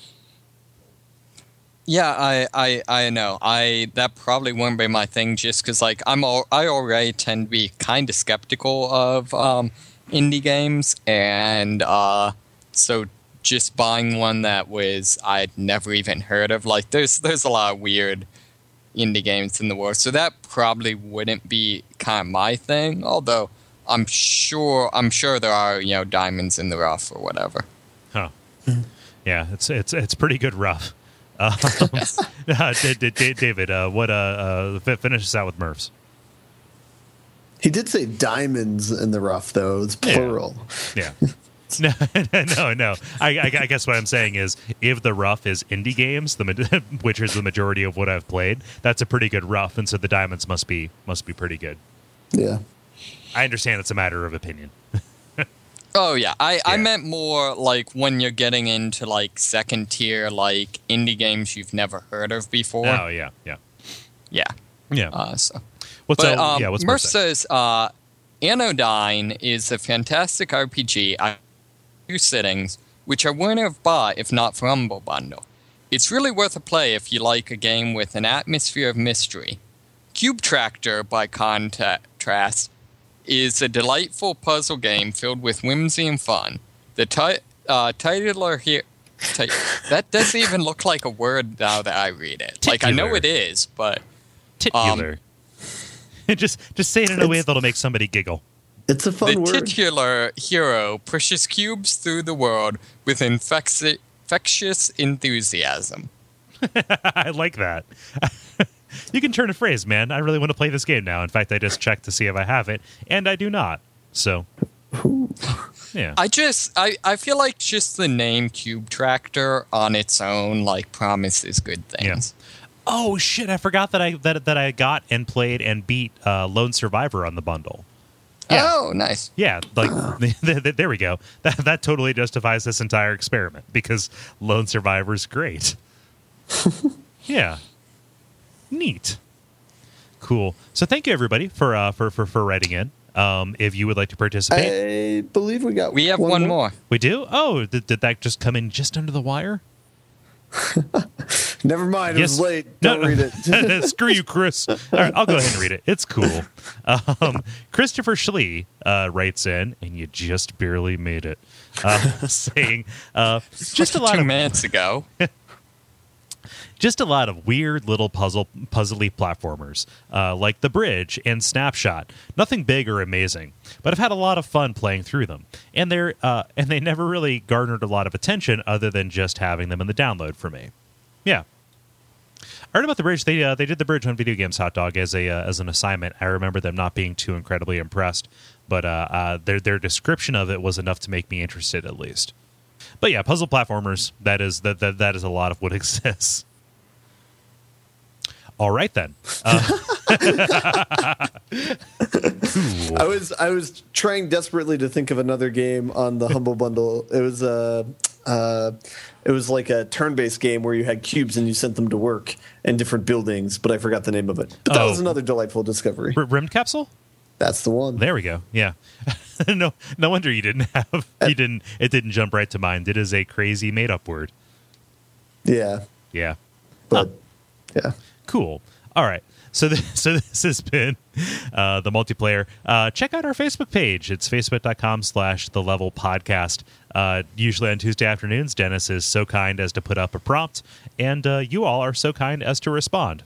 Yeah, I, I, I know. I that probably wouldn't be my thing, just because like I'm all, I already tend to be kind of skeptical of um, indie games, and uh, so just buying one that was I'd never even heard of. Like there's there's a lot of weird indie games in the world, so that probably wouldn't be kind of my thing. Although I'm sure I'm sure there are, you know, diamonds in the rough or whatever. Huh. Yeah, it's it's it's pretty good rough. Um, uh, D- D- D- David, uh, what uh, uh, fi- finish us out with Murphs. He did say diamonds in the rough, though. It's Yeah. plural. Yeah. No, no, no. I, I, I guess what I'm saying is, if the rough is indie games, the ma- which is the majority of what I've played, that's a pretty good rough, and so the diamonds must be must be pretty good. Yeah. I understand it's a matter of opinion. Oh yeah, I, I Yeah. meant more like when you're getting into like second tier like indie games you've never heard of before. Oh yeah, yeah, Yeah. yeah. Uh, so. what's But uh, um, yeah? What's Murph Murph say? says uh, Anodyne is a fantastic R P G. I two sittings, which I wouldn't have bought if not for Humble Bundle. It's really worth a play if you like a game with an atmosphere of mystery. Cube Tractor, by contrast, is a delightful puzzle game filled with whimsy and fun. The ti- uh, titular here. Ti- that doesn't even look like a word now that I read it. Like I know Titular. it is, but Titular. just just say it in a way that'll make somebody giggle. It's a fun the word. titular hero pushes cubes through the world with infecti- infectious enthusiasm. I like that. You can turn a phrase, man. I really want to play this game now. In fact, I just checked to see if I have it, and I do not. So, yeah. I just, I, I feel like just the name Cube Tractor on its own, like, promises good things. Oh shit! I forgot that I that that I got and played and beat uh, Lone Survivor on the bundle. Yeah. Oh, nice. Yeah, like there we go. That that totally justifies this entire experiment because Lone Survivor's great. Yeah, neat, cool. So thank you everybody for uh, for for for writing in. Um, if you would like to participate, I believe we got We have one, more. we do. Oh, did, did that just come in just under the wire? Never mind. It Yes. was late. Don't No. read it. Screw you, Chris. All right, I'll go ahead and read it. It's cool. Um, Christopher Schlee uh, writes in, and you just barely made it, uh, saying uh, just a lot Two of minutes ago. just a lot of weird little puzzle puzzly platformers uh, like The Bridge and Snapshot. Nothing big or amazing, but I've had a lot of fun playing through them, and they're uh, and they never really garnered a lot of attention other than just having them in the download for me. Yeah. I heard about The Bridge. They uh, they did The Bridge on Video Games Hot Dog as a uh, as an assignment. I remember them not being too incredibly impressed, but uh, uh, their their description of it was enough to make me interested at least. but yeah, puzzle platformers. That is that that that is a lot of what exists. All right then. Uh, I was I was trying desperately to think of another game on the Humble Bundle. It was a uh, uh, it was like a turn-based game where you had cubes and you sent them to work in different buildings, but I forgot the name of it. But that Oh. was another delightful discovery. R- Rimmed Capsule. That's the one. There we go. Yeah. no, no wonder you didn't have. You didn't. It didn't jump right to mind. It is a crazy made-up word. Yeah, Yeah. but yeah. Cool. All right. So this, so this has been uh, the multiplayer. Uh, check out our Facebook page. It's facebook.com slash the level podcast. Uh, usually on Tuesday afternoons, Dennis is so kind as to put up a prompt, and uh, you all are so kind as to respond.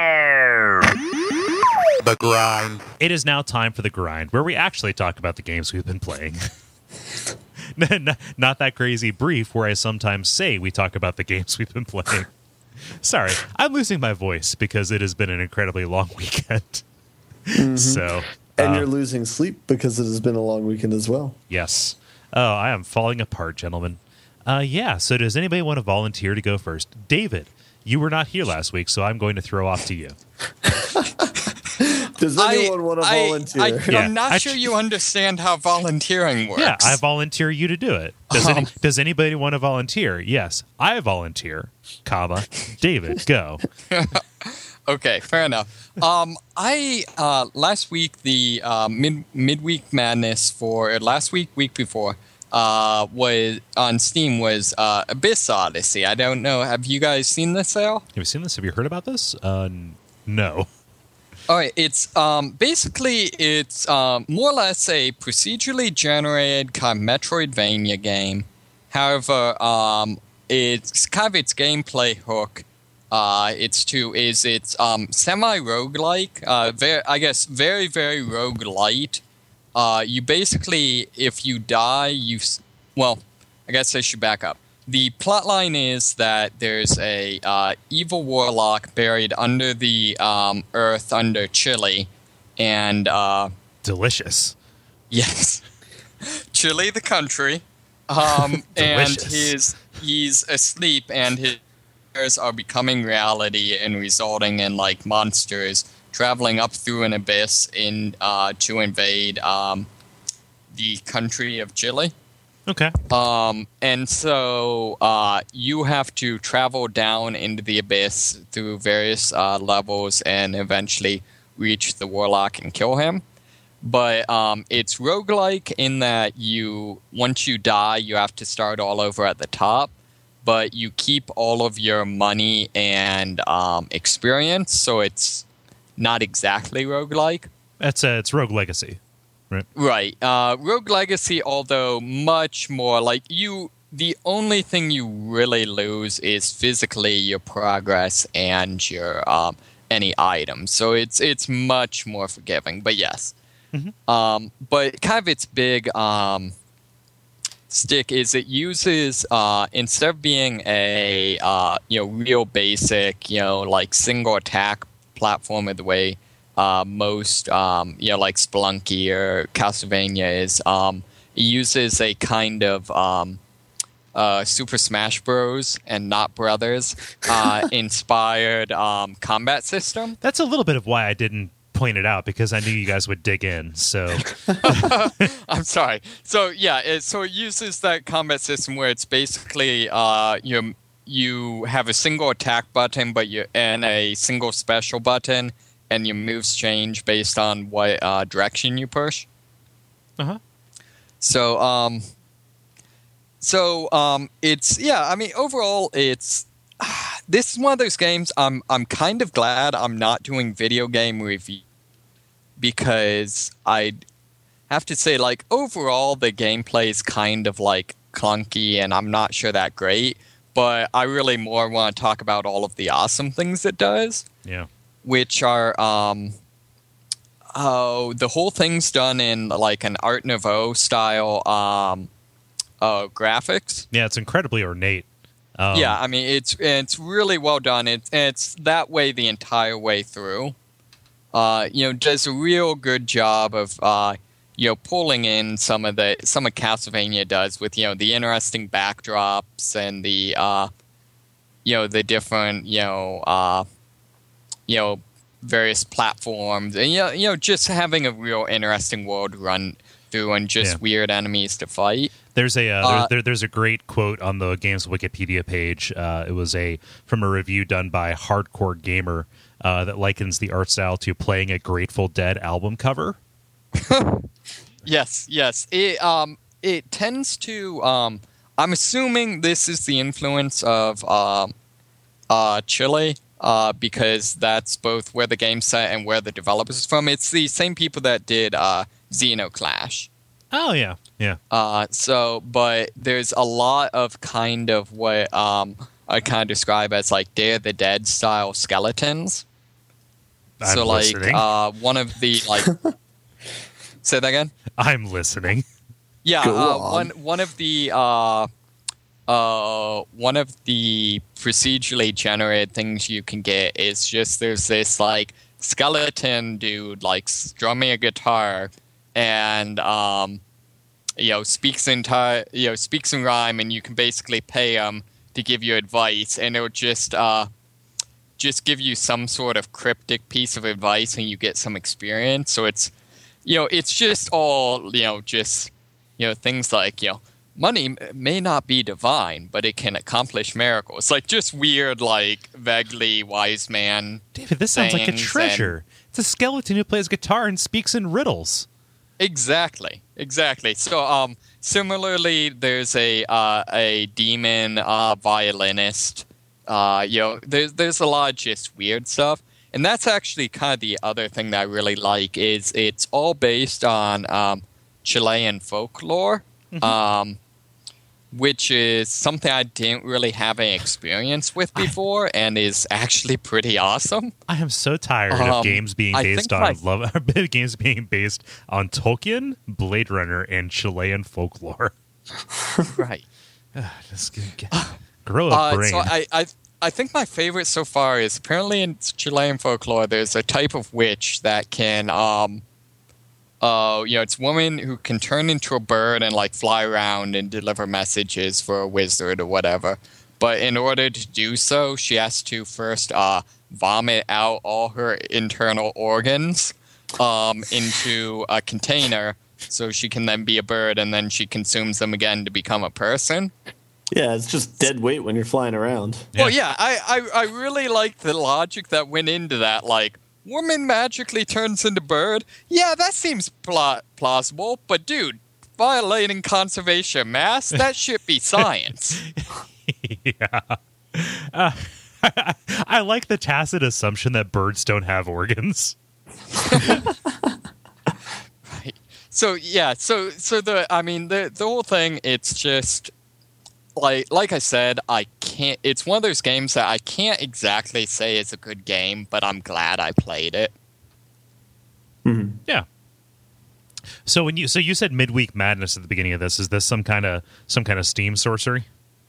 The grind. It is now time for the grind, where we actually talk about the games we've been playing. not, not that crazy brief where I sometimes say we talk about the games we've been playing. Sorry, I'm losing my voice because it has been an incredibly long weekend. Mm-hmm. So, And uh, you're losing sleep because it has been a long weekend as well. yes. Oh, I am falling apart, gentlemen. Uh, yeah, so does anybody want to volunteer to go first? David, you were not here last week, so I'm going to throw off to you. Does anyone want to I, volunteer? I, Yeah, I'm not I- sure you understand how volunteering works. Yeah, I volunteer you to do it. Does, any, does anybody want to volunteer? Yes, I volunteer, comma, David, go. Okay, fair enough. Um, I uh, last week the uh, mid midweek madness for last week week before uh, was on Steam was uh, Abyss Odyssey. I don't know. Have you guys seen this sale? Have you seen this? Have you heard about this? Uh, n- no. All right, it's um, basically it's um, more or less a procedurally generated kind of Metroidvania game. However, um, it's kind of its gameplay hook. Uh, it's to is it's um, semi roguelike. Uh, very, I guess very very roguelite. Uh, you basically, if you die, you s- well, I guess I should back up. The plotline is that there's a uh, evil warlock buried under the um, earth under Chile, and uh, Delicious. yes, Chile, the country, um, and Delicious. his he's asleep, and his prayers are becoming reality and resulting in like monsters traveling up through an abyss in uh, to invade um, the country of Chile. Okay. Um, and so uh, you have to travel down into the abyss through various uh, levels and eventually reach the warlock and kill him. But um, it's roguelike in that you once you die, you have to start all over at the top. But you keep all of your money and um, experience, so it's not exactly roguelike. That's uh, it's Rogue Legacy. Right. Right. Uh, Rogue Legacy, although much more like you, the only thing you really lose is physically your progress and your um, any items. So it's it's much more forgiving. But yes, Mm-hmm. um, but kind of its big um, stick is it uses uh, instead of being a uh, you know real basic you know like single attack platformer the way. Uh, most, um, you know, like Spelunky or Castlevania is, um, it uses a kind of um, uh, Super Smash Bros. And not Brothers uh, inspired um, combat system. That's a little bit of why I didn't point it out, because I knew you guys would dig in. So I'm sorry. So yeah, it, so it uses that combat system where it's basically uh, you you have a single attack button, but you and a single special button. And your moves change based on what uh, direction you push. uh-huh. So, um, so um, it's yeah. I mean, overall, it's this is one of those games. I'm I'm kind of glad I'm not doing video game review because I have to say, like overall, the gameplay is kind of like clunky, and I'm not sure that great. But I really more want to talk about all of the awesome things it does. Yeah. Which are um, oh the whole thing's done in like an Art Nouveau style um, uh, graphics. Yeah, it's incredibly ornate. Um, Yeah, I mean it's it's really well done. It's it's that way the entire way through. Uh, you know, does a real good job of uh, you know, pulling in some of the some of Castlevania does with, you know, the interesting backdrops and the uh, you know, the different, you know, uh, you know, various platforms, and you know, you know, just having a real interesting world to run through and just Yeah. weird enemies to fight. There's a uh, Uh, there, there, there's a great quote on the game's Wikipedia page. Uh, it was a from a review done by Hardcore Gamer uh, that likens the art style to playing a Grateful Dead album cover. Yes, yes. It um it tends to um I'm assuming this is the influence of um uh Chile, uh because that's both where the game's set and where the developers is from. It's the same people that did uh Xenoclash. Oh yeah, yeah. Uh so but there's a lot of kind of what um I kind of describe as like Day of the Dead style skeletons. I'm so like listening. uh one of the like say that again? I'm listening. Yeah, Go uh, on. one one of the uh, uh, one of the procedurally generated things you can get is just there's this like skeleton dude like strumming a guitar and um, you know speaks in ti- you know speaks in rhyme, and you can basically pay him to give you advice, and it'll just uh, just give you some sort of cryptic piece of advice, and you get some experience. So it's you know it's just all you know just. You know, things like, you know, money may not be divine, but it can accomplish miracles. Like, just weird, like, vaguely wise man. David, this sounds like a things treasure. It's a skeleton who plays guitar and speaks in riddles. Exactly, exactly. So, um, similarly, there's a uh, a demon uh, violinist. Uh, you know, there's there's a lot of just weird stuff, and that's actually kind of the other thing that I really like is it's all based on um, Chilean folklore, Mm-hmm. um, which is something I didn't really have any experience with before, and is actually pretty awesome. I am so tired of Um, games being I based think on my- love games being based on Tolkien, Blade Runner, and Chilean folklore. Right. Just g- g- grow a Uh, brain. so I, I I think my favorite so far is apparently in Chilean folklore there's a type of witch that can um uh you know it's a woman who can turn into a bird and like fly around and deliver messages for a wizard or whatever. But in order to do so, she has to first uh vomit out all her internal organs um into a container so she can then be a bird, and then she consumes them again to become a person. Yeah, it's just dead weight when you're flying around. Yeah. Well, yeah, I, I, I really like the logic that went into that. Like, woman magically turns into bird. Yeah, that seems pla- plausible. But, dude, violating conservation mass, that should be science. yeah. Uh, I like the tacit assumption that birds don't have organs. Right. So, yeah, so so the I mean, the the whole thing, it's just... Like like I said, I can't. It's one of those games that I can't exactly say is a good game, but I'm glad I played it. Yeah. So when you so you said midweek madness at the beginning of this, is this some kind of some kind of Steam sorcery?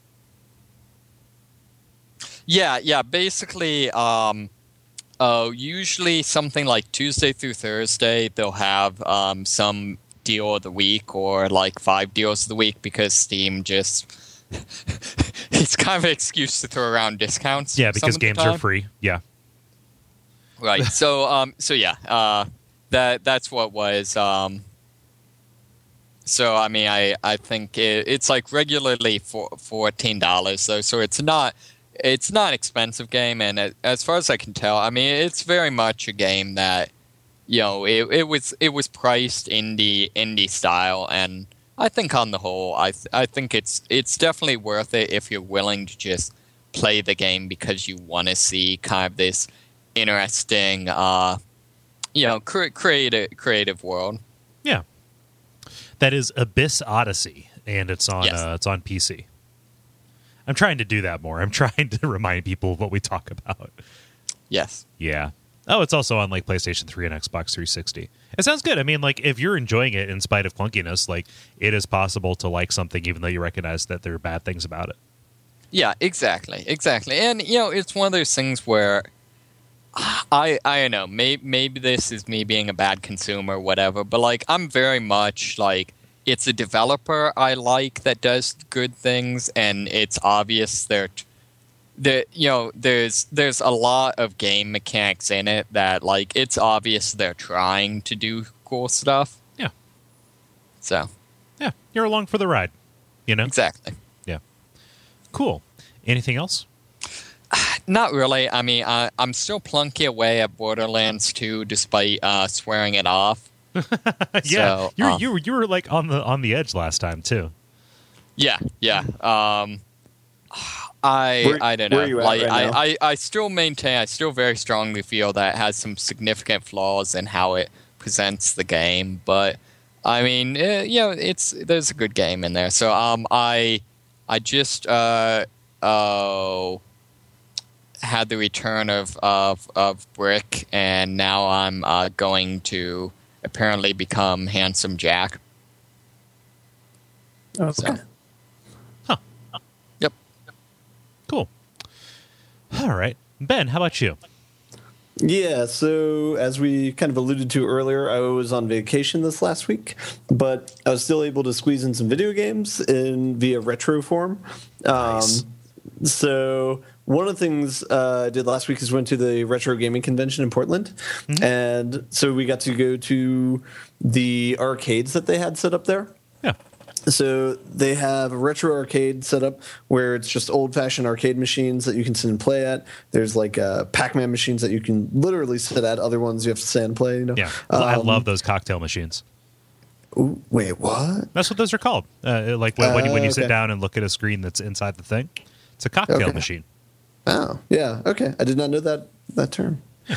Yeah, yeah. Basically, um, uh, usually something like Tuesday through Thursday, they'll have um, some deal of the week or like five deals of the week because Steam just. It's kind of an excuse to throw around discounts. Yeah, some because of the games time. are free. Yeah. Right. So, um, so yeah, uh, that that's what was. Um, so, I mean, I I think it, it's like regularly for fourteen dollars though, so it's not it's not an expensive game, and it, as far as I can tell, I mean, it's very much a game that you know it, it was it was priced indie indie style, and I think on the whole, I th- I think it's it's definitely worth it if you're willing to just play the game because you want to see kind of this interesting, uh, you know, cre- creative creative world. Yeah. That is Abyss Odyssey, and it's on Yes. uh, it's on P C. I'm trying to do that more. I'm trying to remind people of what we talk about. Yes. Yeah. Oh, it's also on like PlayStation three and Xbox three sixty. It sounds good. I mean, like if you're enjoying it in spite of clunkiness, like it is possible to like something even though you recognize that there are bad things about it. Yeah, exactly, exactly. And, you know, it's one of those things where, I I don't know. Maybe maybe this is me being a bad consumer, or whatever. But like, I'm very much like, it's a developer I like that does good things, and it's obvious they're. The, you know, there's there's a lot of game mechanics in it that, like, it's obvious they're trying to do cool stuff. Yeah. So. Yeah, you're along for the ride, you know? Exactly. Yeah. Cool. Anything else? Not really. I mean, I, I'm still plunking away at Borderlands two, despite uh, swearing it off. yeah, so, you were, uh, you were you were like on the on the edge last time too. Yeah, yeah. Um, I Where- I don't know. where are you at like right I, now? I, I still maintain. I still very strongly feel that it has some significant flaws in how it presents the game. But I mean, eh, you know, it's there's a good game in there. So um, I I just uh oh. had the return of, of of Brick, and now I'm uh, going to apparently become Handsome Jack. Okay. So. Yep. Cool. All right, Ben. How about you? Yeah, so as we kind of alluded to earlier, I was on vacation this last week, but I was still able to squeeze in some video games in via retro form. Nice. Um, so one of the things uh, I did last week is went to the retro gaming convention in Portland, Mm-hmm. and so we got to go to the arcades that they had set up there. Yeah. So they have a retro arcade set up where it's just old-fashioned arcade machines that you can sit and play at. There's like uh, Pac-Man machines that you can literally sit at. Other ones you have to stand and play. You know. Yeah. I Um, love those cocktail machines. ooh, wait, what? That's what those are called. Uh, like when, when, you, when you Uh, sit okay. down and look at a screen that's inside the thing, it's a cocktail Okay. machine. Oh, yeah. Okay, I did not know that that term.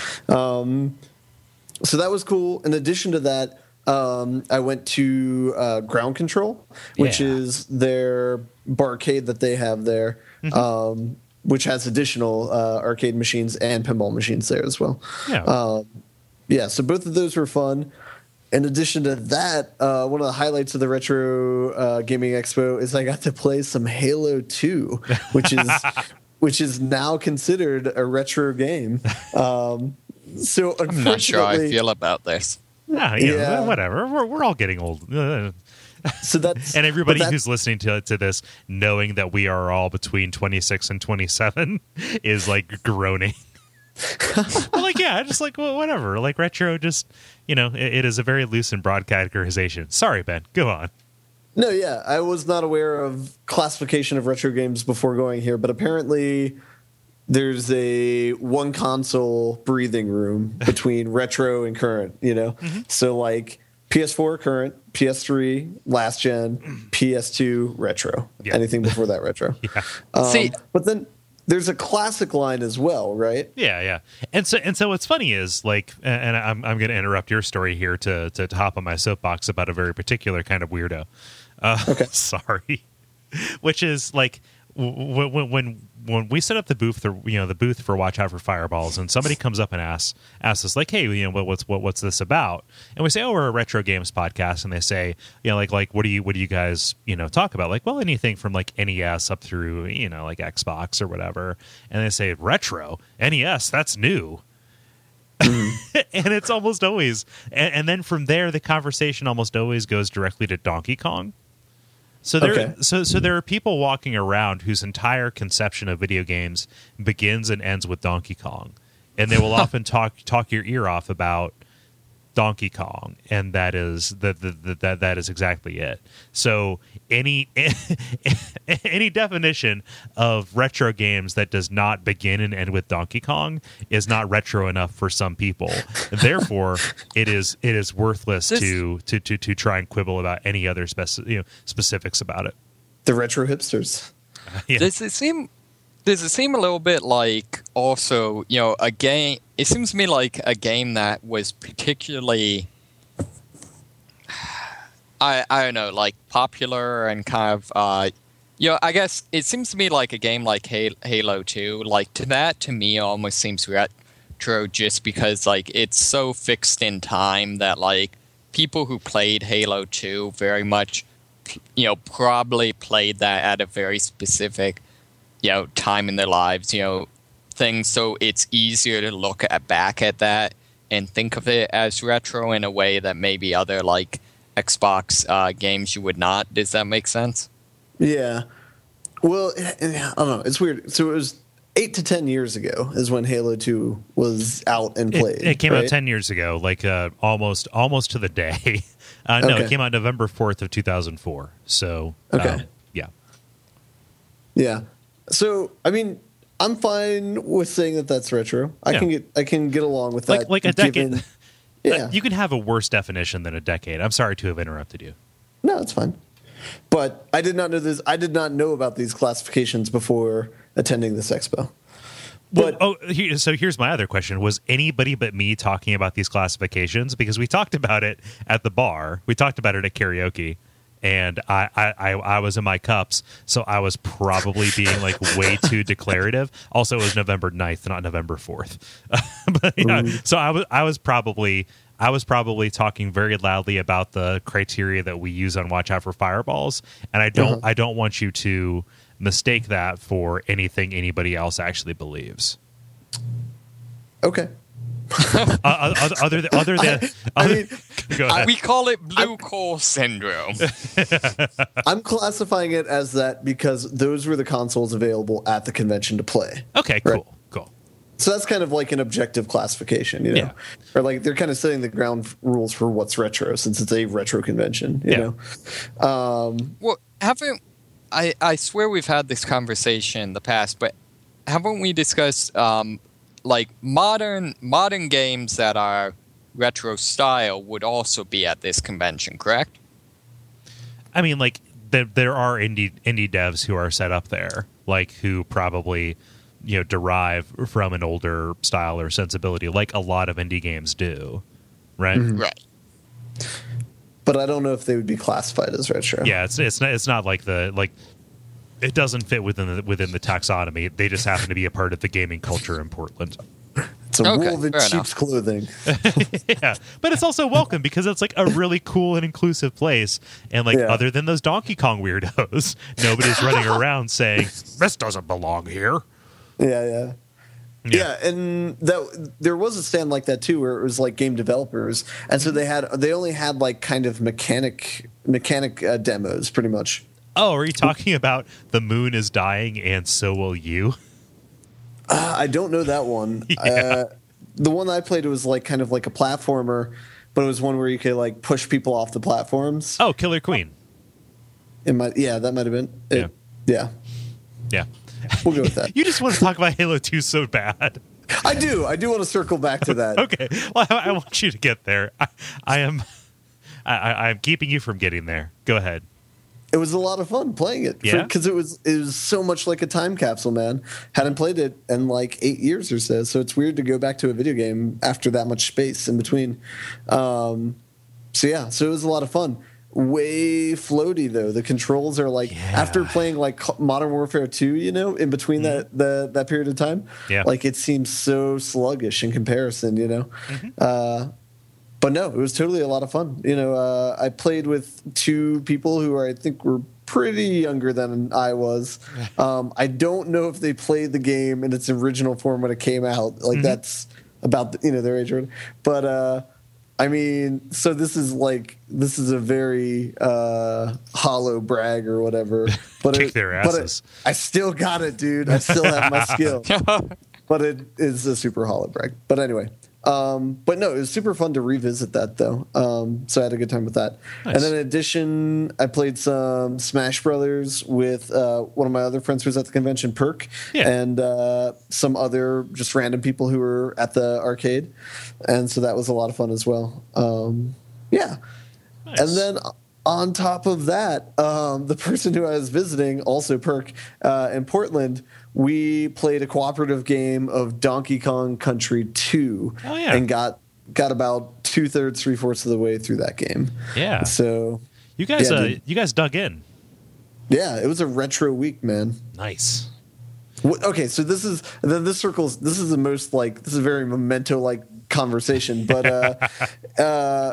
Um, so that was cool. In addition to that, um, I went to uh, Ground Control, which Yeah. is their barcade that they have there, um, which has additional uh, arcade machines and pinball machines there as well. Yeah. Um, yeah, so both of those were fun. In addition to that, uh, one of the highlights of the Retro uh, Gaming Expo is I got to play some Halo two, which is which is now considered a retro game. Um, so I'm not sure how I unfortunately- feel about this. Yeah, you know, Yeah. whatever. We're, we're all getting old. Uh, So that's and everybody but that- who's listening to to this, knowing that we are all between twenty-six and twenty-seven, is like groaning. Well, like, yeah, just like, well, whatever. Like, retro, just, you know, it, it is a very loose and broad categorization. Sorry, Ben. Go on. No, yeah, I was not aware of classification of retro games before going here, but apparently there's a one console breathing room between retro and current, you know? Mm-hmm. So like P S four current, P S three last gen, P S two retro. Yeah. Anything before that retro. Yeah. Um, See- but then there's a classic line as well, right? Yeah, yeah, and so and so what's funny is like, and I'm I'm going to interrupt your story here to, to to hop on my soapbox about a very particular kind of weirdo. Uh, Okay. Sorry, which is like when when when when we set up the booth, the, you know, the booth for Watch Out for Fireballs, and somebody comes up and asks asks us like, hey, you know, what, what's what, what's this about? And we say, oh, we're a retro games podcast, and they say, you know, like like what do you what do you guys you know talk about? Like, well, anything from like N E S up through you know like Xbox or whatever. And they say retro N E S, that's new. And it's almost always, and, and then from there, the conversation almost always goes directly to Donkey Kong. So there, Okay. so so there are people walking around whose entire conception of video games begins and ends with Donkey Kong, and they will often talk talk your ear off about Donkey Kong, and that is that that that that is exactly it. So any any definition of retro games that does not begin and end with Donkey Kong is not retro enough for some people. Therefore, it is it is worthless This- to, to to to try and quibble about any other speci- you know specifics about it. The retro hipsters. Yeah. Does it seem? Does it seem a little bit like also, you know, a game? It seems to me like a game that was particularly, I I don't know, like popular and kind of, uh, you know, I guess it seems to me like a game like Ha- Halo two. Like to that, to me, almost seems retro just because like it's so fixed in time that like people who played Halo two very much, you know, probably played that at a very specific, you know, time in their lives. You know, things so it's easier to look at, back at that and think of it as retro in a way that maybe other like Xbox uh, games you would not. Does that make sense? Yeah. Well, I don't know. It's weird. So it was eight to ten years ago is when Halo two was out and played. It, it came right? out ten years ago, like uh, almost almost to the day. Uh, no, Okay. it came out November fourth of two thousand four. So, Okay. um, yeah. Yeah. So, I mean, I'm fine with saying that that's retro. I Yeah. can get I can get along with Like that. like a decade. given- yeah. You can have a worse definition than a decade. I'm sorry to have interrupted you. No, it's fine. But I did not know this. I did not know about these classifications before attending this expo. But Well, oh, here, so here's my other question: was anybody but me talking about these classifications? Because we talked about it at the bar, we talked about it at karaoke, and I, I, I, I was in my cups, so I was probably being like way too declarative. Also, it was November ninth, not November fourth. But, yeah, so I was, I was probably. I was probably talking very loudly about the criteria that we use on Watch Out for Fireballs, and I don't. Uh-huh. I don't want you to mistake that for anything anybody else actually believes. okay. Uh, other, other than, other than, I other- mean, go ahead. We call it blue core syndrome. I'm classifying it as that because those were the consoles available at the convention to play. Okay, cool, Right. cool. So that's kind of like an objective classification, you know, Yeah. or like they're kind of setting the ground rules for what's retro since it's a retro convention, you Yeah. know. Um, Well, haven't I? I swear we've had this conversation in the past, but haven't we discussed um, like modern modern games that are retro style would also be at this convention, correct? I mean, like there, there are indie indie devs who are set up there, like who probably you know derive from an older style or sensibility, like a lot of indie games do, right? Right. but I don't know if they would be classified as retro. Yeah, it's it's not it's not like the like it doesn't fit within the within the taxonomy. They just happen to be a part of the gaming culture in Portland. It's a Okay, wolf in fair sheep's enough. clothing. Yeah, but it's also welcome because it's like a really cool and inclusive place. And like Yeah. other than those Donkey Kong weirdos, nobody's running around saying this doesn't belong here. Yeah, yeah. Yeah, and that there was a stand like that too, where it was like game developers, and so they had they only had like kind of mechanic mechanic uh, demos, pretty much. Oh, are you talking about the moon is dying and so will you? Uh, I don't know that one. Yeah. Uh, the one I played was like kind of like a platformer, but it was one where you could like push people off the platforms. Oh, Killer Queen. It might, yeah, that might have been. It, yeah, Yeah. we'll go with that. You just want to talk about Halo two so bad. I do. I do want to circle back to that. Okay. Well, I, I want you to get there. I, I am I, I, I'm keeping you from getting there. Go ahead. It was a lot of fun playing it. Yeah? Because it was it was so much like a time capsule, man. Hadn't played it in like eight years or so, so it's weird to go back to a video game after that much space in between. Um, so yeah, so it was a lot of fun. Way floaty though. The controls are like Yeah. after playing like Modern Warfare two, you know, in between that the that period of time, Yeah. like it seems so sluggish in comparison, you know. Uh, but no, it was totally a lot of fun. You know, uh, I played with two people who are, I think were pretty younger than I was. Um, I don't know if they played the game in its original form when it came out. Like that's about the, you know their age, or but uh, I mean, so this is like this is a very uh, hollow brag or whatever. But Kick it, their but it- asses. I still got it, dude. I still have my skill. But it is a super hollow brag. But anyway, um, but no, it was super fun to revisit that though. Um, so I had a good time with that. Nice. And then in addition, I played some Smash Brothers with uh, one of my other friends who was at the convention, Perk, Yeah. and uh, some other just random people who were at the arcade, and so that was a lot of fun as well. Um, yeah, Nice. and then. On top of that, um, the person who I was visiting, also Perk, uh, in Portland, we played a cooperative game of Donkey Kong Country two, Oh, yeah. and got got about two thirds, three fourths of the way through that game. Yeah. So, You guys Yeah, uh, dude. you guys dug in. yeah, it was a retro week, man. Nice. Wh- Okay, so this is then this circles. This is the most like this is a very memento like conversation. But uh, uh,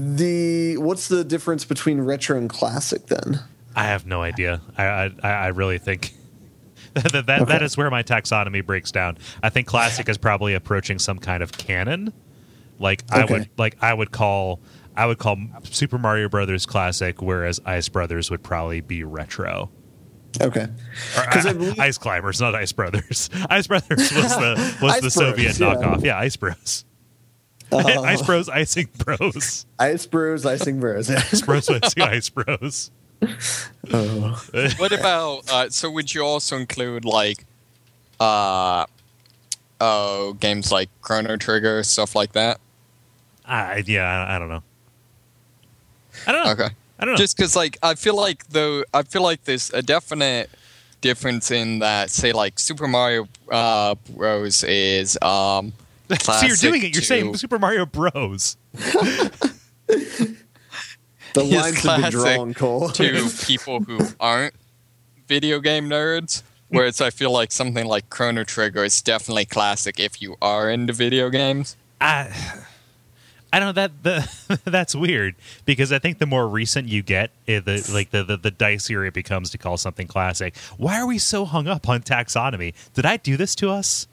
the what's the difference between retro and classic then? I have no idea. I I, I really think that that, Okay. that is where my taxonomy breaks down. I think classic is probably approaching some kind of canon. Like I Okay. would like I would call I would call Super Mario Brothers classic, whereas Ice Brothers would probably be retro. Okay. Or, Because I- I believe Ice Climbers, not Ice Brothers. Ice Brothers was the was Ice the Bros, Soviet yeah. knockoff. Yeah, Ice Bros. uh, Ice Bros, Icing Bros. Ice Bros, Icing Bros. Ice Bros, Icing Ice Bros. Oh. What about? Uh, so would you also include like, uh, oh, games like Chrono Trigger, stuff like that? I yeah, I, I don't know. I don't know. Okay. I don't know. Just because, like, I feel like though, I feel like there's a definite difference in that. Say, like Super Mario uh, Bros. Is um. So you're doing classic it. You're to- saying Super Mario Bros. The Is lines have been classic drawn, Cole. to people who aren't video game nerds. Whereas I feel like something like Chrono Trigger is definitely classic if you are into video games. I I don't know that the that's weird because I think the more recent you get, eh, the like the, the the dicier it becomes to call something classic. Why are we so hung up on taxonomy? Did I do this to us?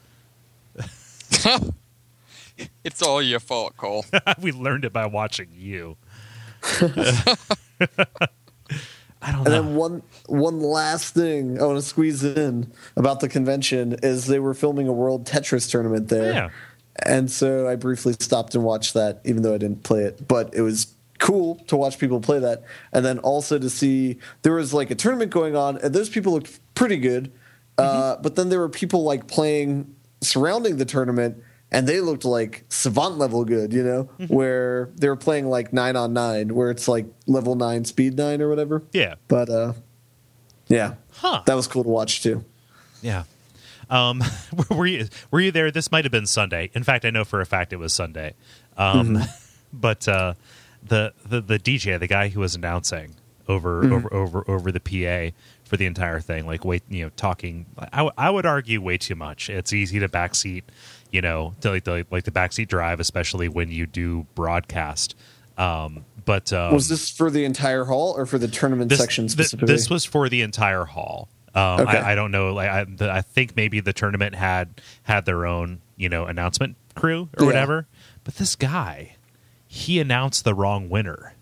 It's all your fault, Cole. We learned it by watching you. I don't And know. then one one last thing I want to squeeze in about the convention is they were filming a World Tetris tournament there. Yeah. And so I briefly stopped and watched that, even though I didn't play it. But it was cool to watch people play that. And then also to see there was like a tournament going on, and those people looked pretty good. Uh, but then there were people like playing surrounding the tournament, and they looked like savant level good, you know, where they were playing like nine on nine, where it's like level nine, speed nine or whatever. Yeah. But uh, yeah, Huh. that was cool to watch too. Yeah. Um, were you were you there? This might have been Sunday. In fact, I know for a fact it was Sunday. Um, But uh, the, the the D J, the guy who was announcing over over over over the P A for the entire thing, like wait, you know, talking. I, w- I would argue way too much. It's easy to backseat, you know, to like the like the backseat drive, especially when you do broadcast. Um, but um, Was this for the entire hall or for the tournament this, section thi- specifically? this was for the entire hall. Um, Okay. I, I don't know. Like, I, the, I think maybe the tournament had had their own, you know, announcement crew or Yeah. whatever. But this guy, he announced the wrong winner.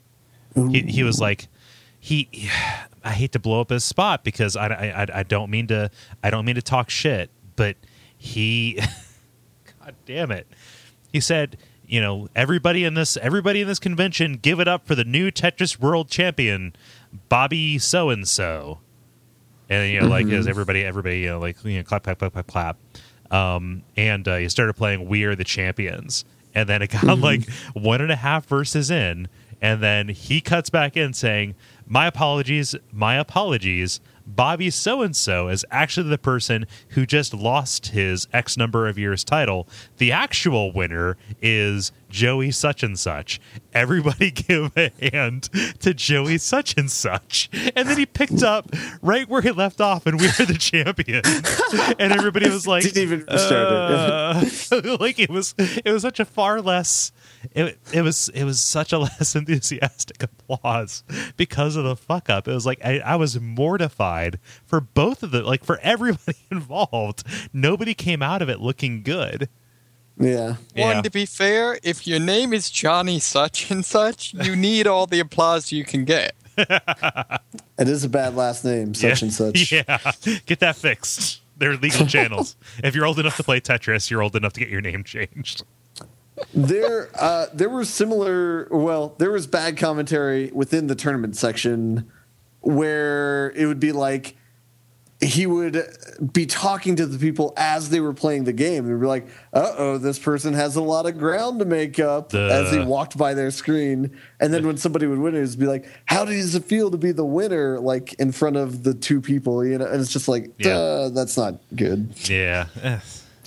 He, he was like, he. I hate to blow up his spot because I, I, I don't mean to. I don't mean to talk shit, but he. God damn it! He said, you know, everybody in this, everybody in this convention, give it up for the new Tetris World Champion, Bobby so and so. And you know, like as everybody, everybody, you know, like you know, clap, clap, clap, clap, clap. Um, and uh, you started playing "We Are the Champions," and then it got like one and a half verses in, and then he cuts back in saying, "My apologies, my apologies. Bobby so and so is actually the person who just lost his X number of years title. The actual winner is Joey such and such. Everybody give a hand to Joey such and such." And then he picked up right where he left off, and "We Are the Champions." And everybody was like, Didn't even start it. uh, like it was, it was such a far less. It, it was it was such a less enthusiastic applause because of the fuck up. It was like I, I was mortified for both of the like for everybody involved. Nobody came out of it looking good. Yeah. Yeah. One, to be fair, if your name is Johnny such and such, you need all the applause you can get. It is a bad last name, such yeah. and such. Yeah, get that fixed. They're legal channels. If you're old enough to play Tetris, you're old enough to get your name changed. There, uh, there were similar. Well, there was bad commentary within the tournament section where it would be like he would be talking to the people as they were playing the game. They'd be like, "Uh oh, this person has a lot of ground to make up," The- as he walked by their screen. And then when somebody would win, it would be like, "How does it feel to be the winner?" Like in front of the two people, you know. And it's just like, Yeah. Duh, that's not good. Yeah, Eh.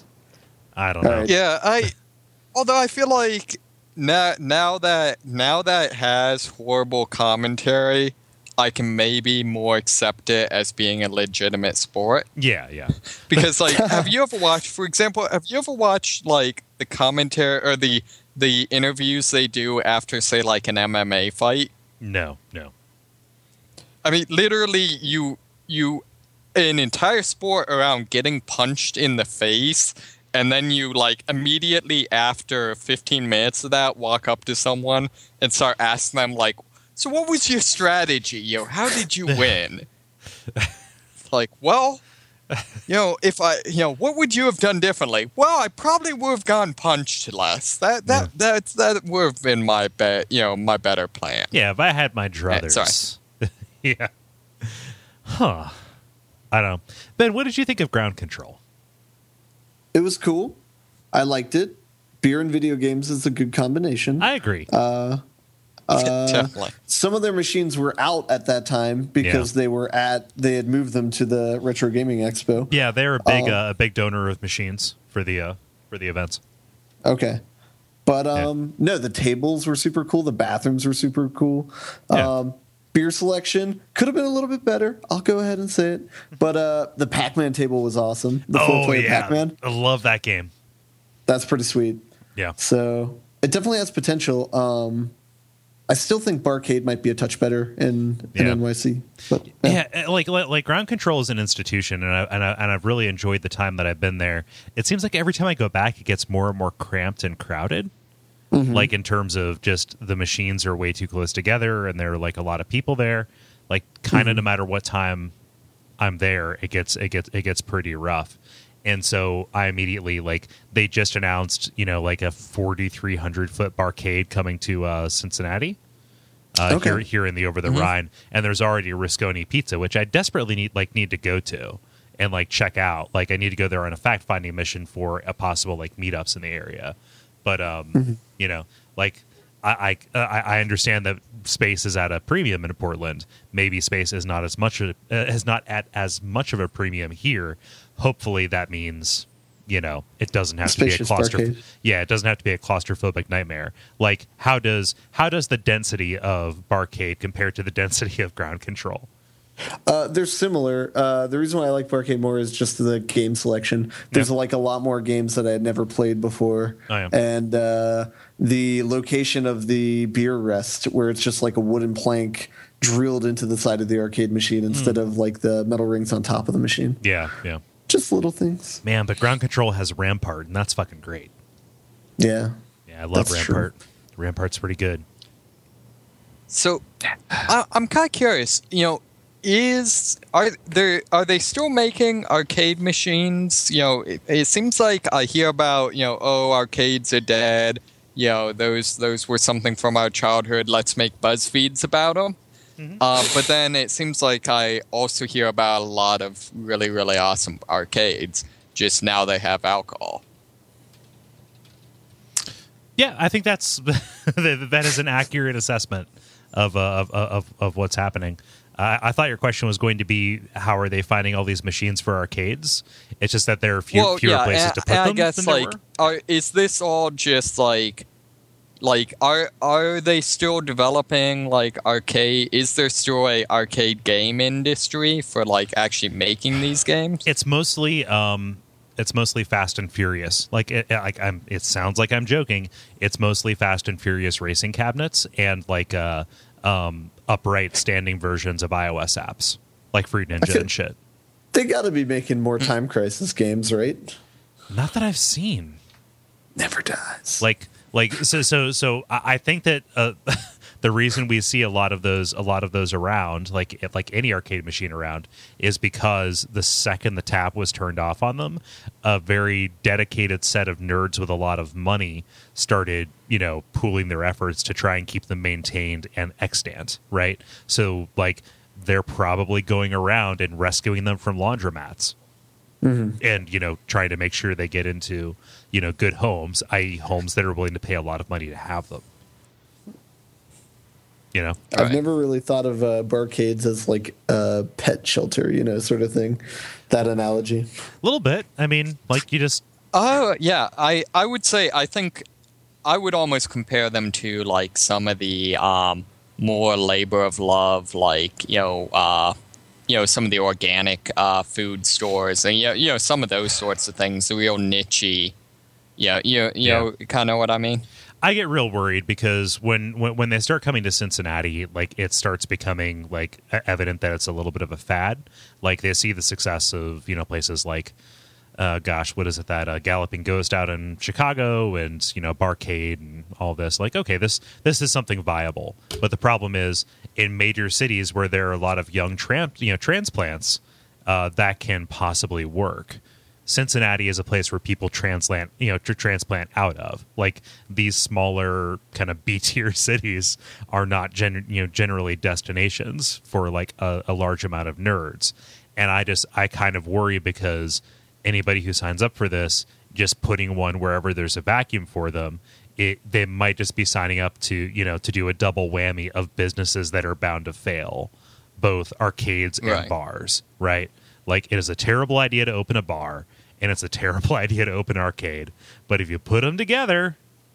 I don't All know. right. Yeah, I. Although I feel like now, now that now that it has horrible commentary, I can maybe more accept it as being a legitimate sport. Yeah, yeah. Because like, have you ever watched, for example, have you ever watched like the commentary or the the interviews they do after, say, like an M M A fight? No, no. I mean, literally, you you an entire sport around getting punched in the face, and then you like immediately after fifteen minutes of that walk up to someone and start asking them like, so what was your strategy? You know, how did you win? Like, well, you know, if I, you know, what would you have done differently? Well, I probably would have gone punched less. That that yeah. that that would have been my bet, you know, my better plan. Yeah, if I had my druthers. Yeah, sorry. Yeah. Huh. I don't know. Ben, what did you think of Ground Control? It was cool. I liked it. Beer and video games is a good combination. I agree. Uh, uh, Definitely. Some of their machines were out at that time because yeah. they were at they had moved them to the Retro Gaming Expo. Yeah, they're a big uh, uh, a big donor of machines for the uh, for the events. Okay. But um, yeah. no, the tables were super cool. The bathrooms were super cool. Yeah. Um, beer selection could have been a little bit better. I'll go ahead and say it. But uh, the Pac-Man table was awesome. The oh, four-player yeah. Pac-Man. I love that game. That's pretty sweet. Yeah. So it definitely has potential. Um, I still think Barcade might be a touch better in, in yeah. N Y C. But, yeah. yeah, like like Ground Control is an institution, and I, and I and I've really enjoyed the time that I've been there. It seems like every time I go back, it gets more and more cramped and crowded. Mm-hmm. Like in terms of just the machines are way too close together, and there are like a lot of people there. Like kind of mm-hmm. no matter what time I'm there, it gets it gets it gets pretty rough. And so I immediately, like, they just announced, you know, like a forty-three hundred foot barcade coming to uh, Cincinnati uh, okay. here here in the over the mm-hmm. Rhine, and there's already a Risconi Pizza, which I desperately need like need to go to and like check out. Like I need to go there on a fact finding mission for a possible like meetups in the area. But um, mm-hmm. you know, like I, I I understand that space is at a premium in Portland. Maybe space is not as much uh, is not at as much of a premium here. Hopefully that means, you know, it doesn't have Spacious to be a claustrophobic. barcade. Yeah, it doesn't have to be a claustrophobic nightmare. Like how does how does the density of Barcade compare to the density of Ground Control? Uh, they're similar. Uh, the reason why I like Barcade more is just the game selection. There's yeah. like a lot more games that I had never played before, oh, yeah. and uh, the location of the beer rest, where it's just like a wooden plank drilled into the side of the arcade machine instead mm. of like the metal rings on top of the machine. Yeah, yeah. Just little things. Man, but Ground Control has Rampart, and that's fucking great. Yeah. Yeah, I love That's Rampart. True. Rampart's pretty good. So, I, I'm kind of curious. You know, is are there are they still making arcade machines? You know, it, it seems like I hear about you know, oh, arcades are dead. You know, those those were something from our childhood. Let's make BuzzFeeds about them. Mm-hmm. Uh, but then it seems like I also hear about a lot of really, really awesome arcades. Just now they have alcohol. Yeah, I think that's that is an accurate assessment of uh, of, of of what's happening. Uh, I thought your question was going to be how are they finding all these machines for arcades? It's just that there are few, well, fewer yeah, places and, to put and them. I guess than like, there were. are, is this all just like? Like, are are they still developing, like, arcade... Is there still a arcade game industry for, like, actually making these games? It's mostly... Um, it's mostly Fast and Furious. Like, it, like I'm, it sounds like I'm joking. It's mostly Fast and Furious racing cabinets and, like, uh, um, upright standing versions of iOS apps. Like Fruit Ninja and shit. They gotta be making more Time Crisis games, right? Not that I've seen. Never dies. Like... Like so, so, so I think that uh, the reason we see a lot of those, a lot of those around, like like any arcade machine around, is because the second the tap was turned off on them, a very dedicated set of nerds with a lot of money started, you know, pooling their efforts to try and keep them maintained and extant, right? So, like, they're probably going around and rescuing them from laundromats. Mm-hmm. And, you know, trying to make sure they get into, you know, good homes, that is homes that are willing to pay a lot of money to have them. You know? I've right. never really thought of uh, barcades as like a pet shelter, you know, sort of thing. That analogy. A little bit. I mean, like you just... Oh, uh, yeah. I, I would say, I think I would almost compare them to, like, some of the um, more labor of love, like, you know... Uh, you know, some of the organic uh, food stores and, you know, you know, some of those sorts of things, the real niche-y, Yeah, you, you Yeah. know, kind of what I mean? I get real worried because when, when when they start coming to Cincinnati, like it starts becoming like e- evident that it's a little bit of a fad. Like they see the success of, you know, places like, uh, gosh, what is it that uh, Galloping Ghost out in Chicago and, you know, Barcade and all this. Like, okay, this this is something viable. But the problem is in major cities where there are a lot of young tram- you know transplants, uh, that can possibly work. Cincinnati is a place where people transplant, you know, tr- transplant out of. Like these smaller kind of B tier cities are not, gen- you know, generally destinations for like a, a large amount of nerds. And I just, I kind of worry because anybody who signs up for this, just putting one wherever there's a vacuum for them, it they might just be signing up to, you know, to do a double whammy of businesses that are bound to fail, both arcades and Right. bars, right? Like it is a terrible idea to open a bar. And it's a terrible idea to open an arcade. But if you put them together,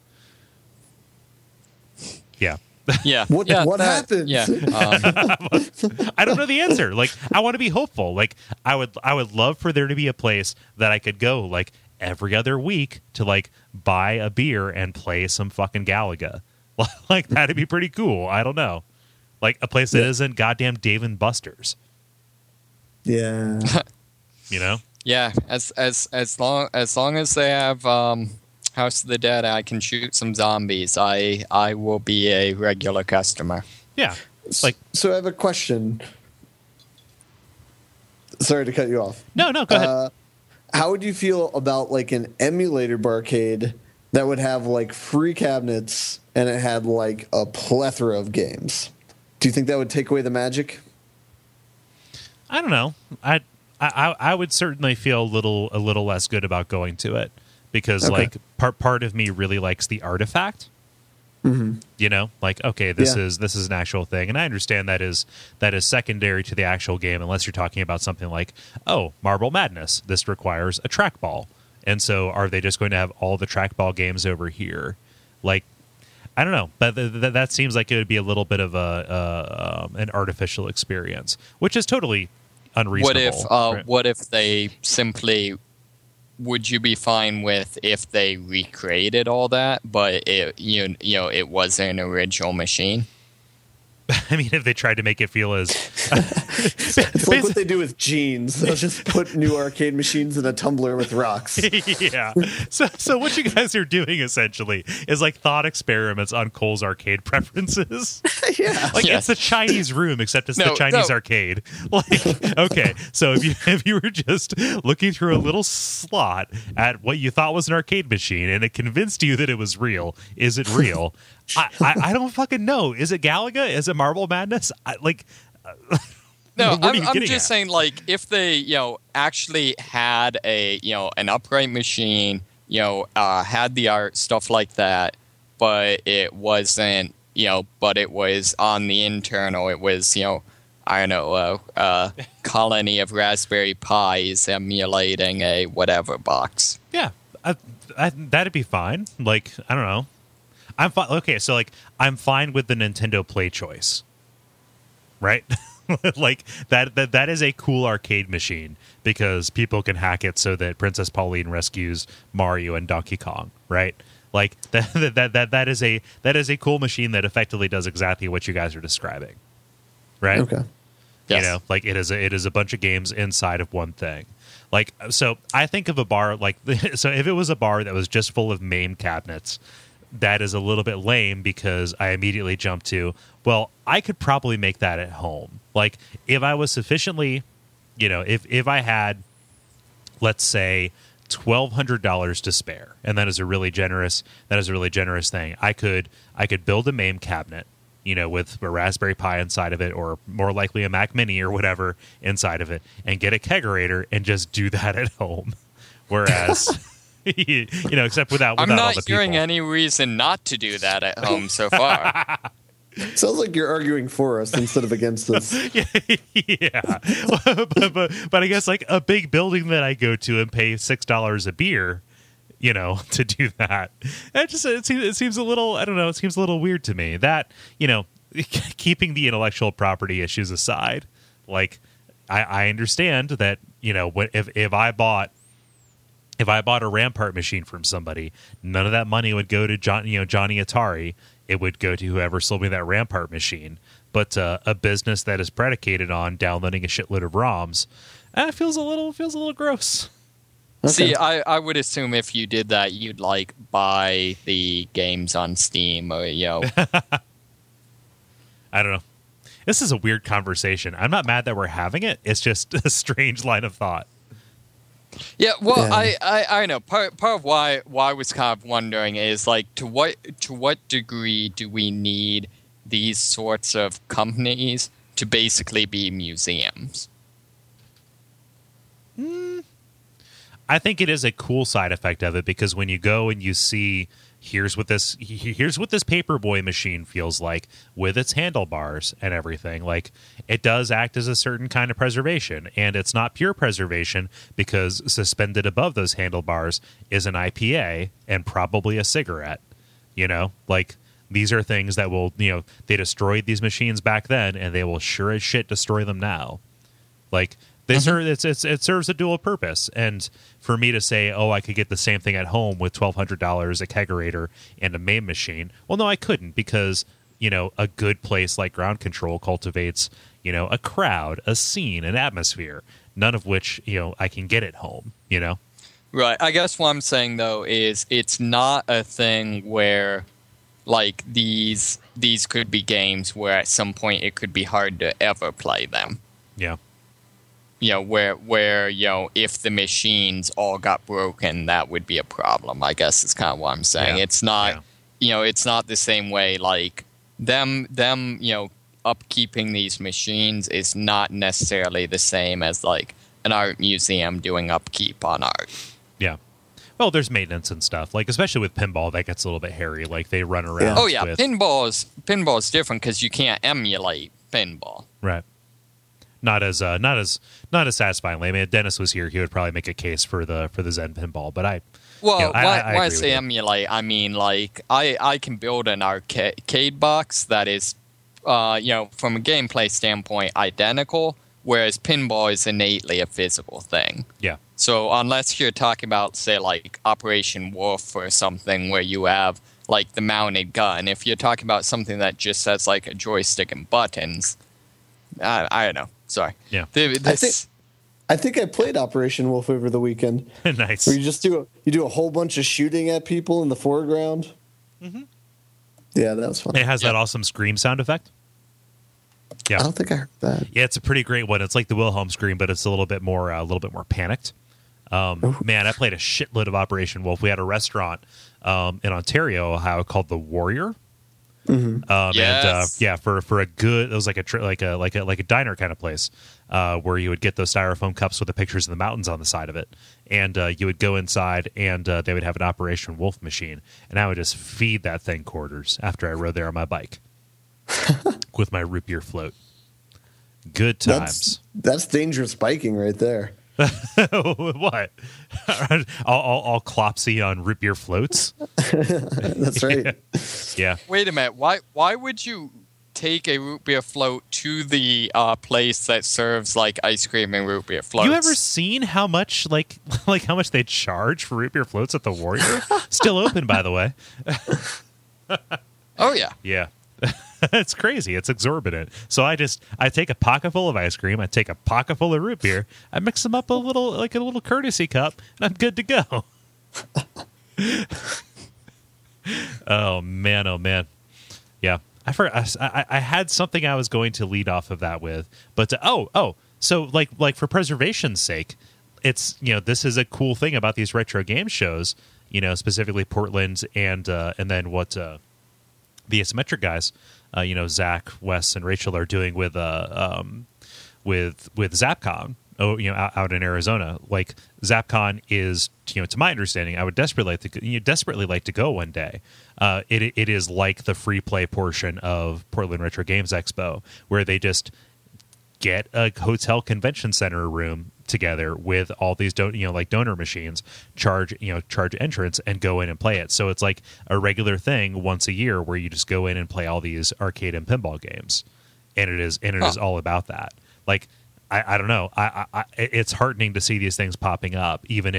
yeah. Yeah. What- yeah, what that- happens? Yeah. Um, I don't know the answer. Like, I want to be hopeful. Like, I would I would love for there to be a place that I could go, like, every other week to, like, buy a beer and play some fucking Galaga. Like, that'd be pretty cool. I don't know. Like, a place that Yeah. isn't goddamn Dave and Buster's, Yeah. you know? yeah. As as as long as long as they have um, House of the Dead, I can shoot some zombies. I I will be a regular customer. Yeah. Like, So I have a question. Sorry to cut you off. no, no, go ahead. Uh, how would you feel about like an emulator barcade that would have like free cabinets and it had like a plethora of games? Do you think that would take away the magic? I don't know. I, I I would certainly feel a little a little less good about going to it because Okay. like part part of me really likes the artifact. Mm-hmm. You know, like okay, this Yeah. is this is an actual thing, and I understand that is that is secondary to the actual game, unless you're talking about something like oh, Marble Madness. This requires a trackball, and so are they just going to have all the trackball games over here? Like, I don't know, but th- th- that seems like it would be a little bit of a uh, um, an artificial experience, which is totally unreasonable. What if uh, right? what if they simply? Would you be fine with if they recreated all that, but it you you know it was an original machine? I mean, if they tried to make it feel as It's like what they do with jeans. They'll just put new arcade machines in a tumbler with rocks. yeah. So, so what you guys are doing essentially is like thought experiments on Cole's arcade preferences. Yeah. Like Yeah. it's a Chinese room, except it's No, the Chinese no. arcade. Like, okay, so if you if you were just looking through a little slot at what you thought was an arcade machine and it convinced you that it was real, is it real? I, I, I don't fucking know. Is it Galaga? Is it Marble Madness? I, like, No, what are I'm, you I'm getting just at? saying, like, if they, you know, actually had a, you know, an upright machine, you know, uh, had the art, stuff like that, but it wasn't, you know, but it was on the internal, it was, you know, I don't know, a uh, uh, colony of Raspberry Pis emulating a whatever box. Yeah, I, I, that'd be fine. Like, I don't know. I'm fine. Okay, so like, I'm fine with the Nintendo Play Choice, right? Like that, that that is a cool arcade machine because people can hack it so that Princess Pauline rescues Mario and Donkey Kong, right? Like that that that that, that is a that is a cool machine that effectively does exactly what you guys are describing, right? Okay. You Yes. know, like it is a, it is a bunch of games inside of one thing. Like, so I think of a bar like so if it was a bar that was just full of MAME cabinets, that is a little bit lame because I immediately jump to, well, I could probably make that at home. Like if I was sufficiently, you know, if if I had, let's say, twelve hundred dollars to spare, and that is a really generous that is a really generous thing. I could I could build a MAME cabinet, you know, with a Raspberry Pi inside of it, or more likely a Mac Mini or whatever inside of it, and get a kegerator and just do that at home. Whereas, you know, except without, without I'm all not the hearing people. any reason not to do that at home so far. Sounds like you're arguing for us instead of against us. Yeah, but, but but I guess like a big building that I go to and pay six dollars a beer, you know, to do that. It just it seems it seems a little I don't know. It seems a little weird to me. That you know, keeping the intellectual property issues aside, like I, I understand that you know when, if if I bought if I bought a Rampart machine from somebody, none of that money would go to John, you know, Johnny Atari. It would go to whoever sold me that Rampart machine. But uh, a business that is predicated on downloading a shitload of ROMs, eh, feels a little feels a little gross. Okay. See, I, I would assume if you did that, you'd like buy the games on Steam, or you know. I don't know. This is a weird conversation. I'm not mad that we're having it. It's just a strange line of thought. Yeah, well, Yeah. I, I, I know part part of why why I was kind of wondering is like to what to what degree do we need these sorts of companies to basically be museums? Mm, I think it is a cool side effect of it, because when you go and you see here's what this here's what this Paperboy machine feels like with its handlebars and everything, like it does act as a certain kind of preservation, and it's not pure preservation because suspended above those handlebars is an I P A and probably a cigarette. You know, like these are things that will, you know, they destroyed these machines back then and they will sure as shit destroy them now. Like They serve, it's, it's, it serves a dual purpose. And for me to say, oh, I could get the same thing at home with twelve hundred dollars, a kegerator, and a MAME machine. Well, no, I couldn't, because, you know, a good place like Ground Control cultivates, you know, a crowd, a scene, an atmosphere, none of which, you know, I can get at home, you know? Right. I guess what I'm saying, though, is it's not a thing where, like, these these could be games where at some point it could be hard to ever play them. Yeah. You know, where, where, you know, if the machines all got broken, that would be a problem, I guess is kind of what I'm saying. Yeah. It's not, Yeah. you know, it's not the same way, like, them, them, you know, upkeeping these machines is not necessarily the same as, like, an art museum doing upkeep on art. Yeah. Well, there's maintenance and stuff, like, especially with pinball, that gets a little bit hairy. Like, they run around. Yeah. Oh, yeah, with, pinball is, pinball is different because you can't emulate pinball. Right. Not as uh, not as not as satisfyingly. I mean, if Dennis was here, he would probably make a case for the for the Zen pinball. But I, Well, you know, I, why, I, I why I agree say with you. emulate, I mean, like, I, I can build an arcade box that is, uh, you know, from a gameplay standpoint, identical, whereas pinball is innately a physical thing. Yeah. So unless you're talking about, say, like, Operation Wolf or something where you have, like, the mounted gun, if you're talking about something that just has, like, a joystick and buttons, I, I don't know. Sorry. Yeah. Th- This, I think I think I played Operation Wolf over the weekend. Nice. Where you just do a, you do a whole bunch of shooting at people in the foreground. Mm-hmm. Yeah, that was fun. It has Yeah. that awesome scream sound effect. Yeah. I don't think I heard that. Yeah, it's a pretty great one. It's like the Wilhelm scream, but it's a little bit more uh, a little bit more panicked. Um, man, I played a shitload of Operation Wolf. We had a restaurant um, in Ontario, Ohio, called The Warrior. Mm-hmm. Um, Yes. And uh, yeah, for for a good, it was like a tr- like a like a like a diner kind of place uh, where you would get those styrofoam cups with the pictures of the mountains on the side of it, and uh, you would go inside, and uh, they would have an Operation Wolf machine, and I would just feed that thing quarters after I rode there on my bike with my root beer float. Good times. That's, that's dangerous biking right there. What? all, all, all clopsy on root beer floats? That's right. Yeah. Wait a minute. Why why would you take a root beer float to the uh, place that serves like ice cream and root beer floats? You ever seen how much like like how much they charge for root beer floats at the Warrior? Still open, by the way. Oh yeah. Yeah. It's crazy. It's exorbitant. So I just I take a pocket full of ice cream, I take a pocket full of root beer, I mix them up a little like a little courtesy cup, and I'm good to go. Oh man, oh man. Yeah. I, for, I, I I had something I was going to lead off of that with, but uh, oh oh so like like for preservation's sake, it's, you know, this is a cool thing about these retro game shows, you know, specifically Portland and uh, and then what uh, the Asymmetric guys, uh, you know, Zach, Wes, and Rachel are doing with uh um with with ZapCon. Oh, you know, out, out in Arizona. Like ZapCon is, you know, to my understanding, I would desperately like to, you know, desperately like to go one day. Uh, it it is like the free play portion of Portland Retro Games Expo, where they just get a hotel convention center room together with all these don- you know like donor machines, charge you know charge entrance, and go in and play it. So it's like a regular thing once a year where you just go in and play all these arcade and pinball games, and it is and it Huh. is all about that. Like I, I don't know, I, I, I it's heartening to see these things popping up, even if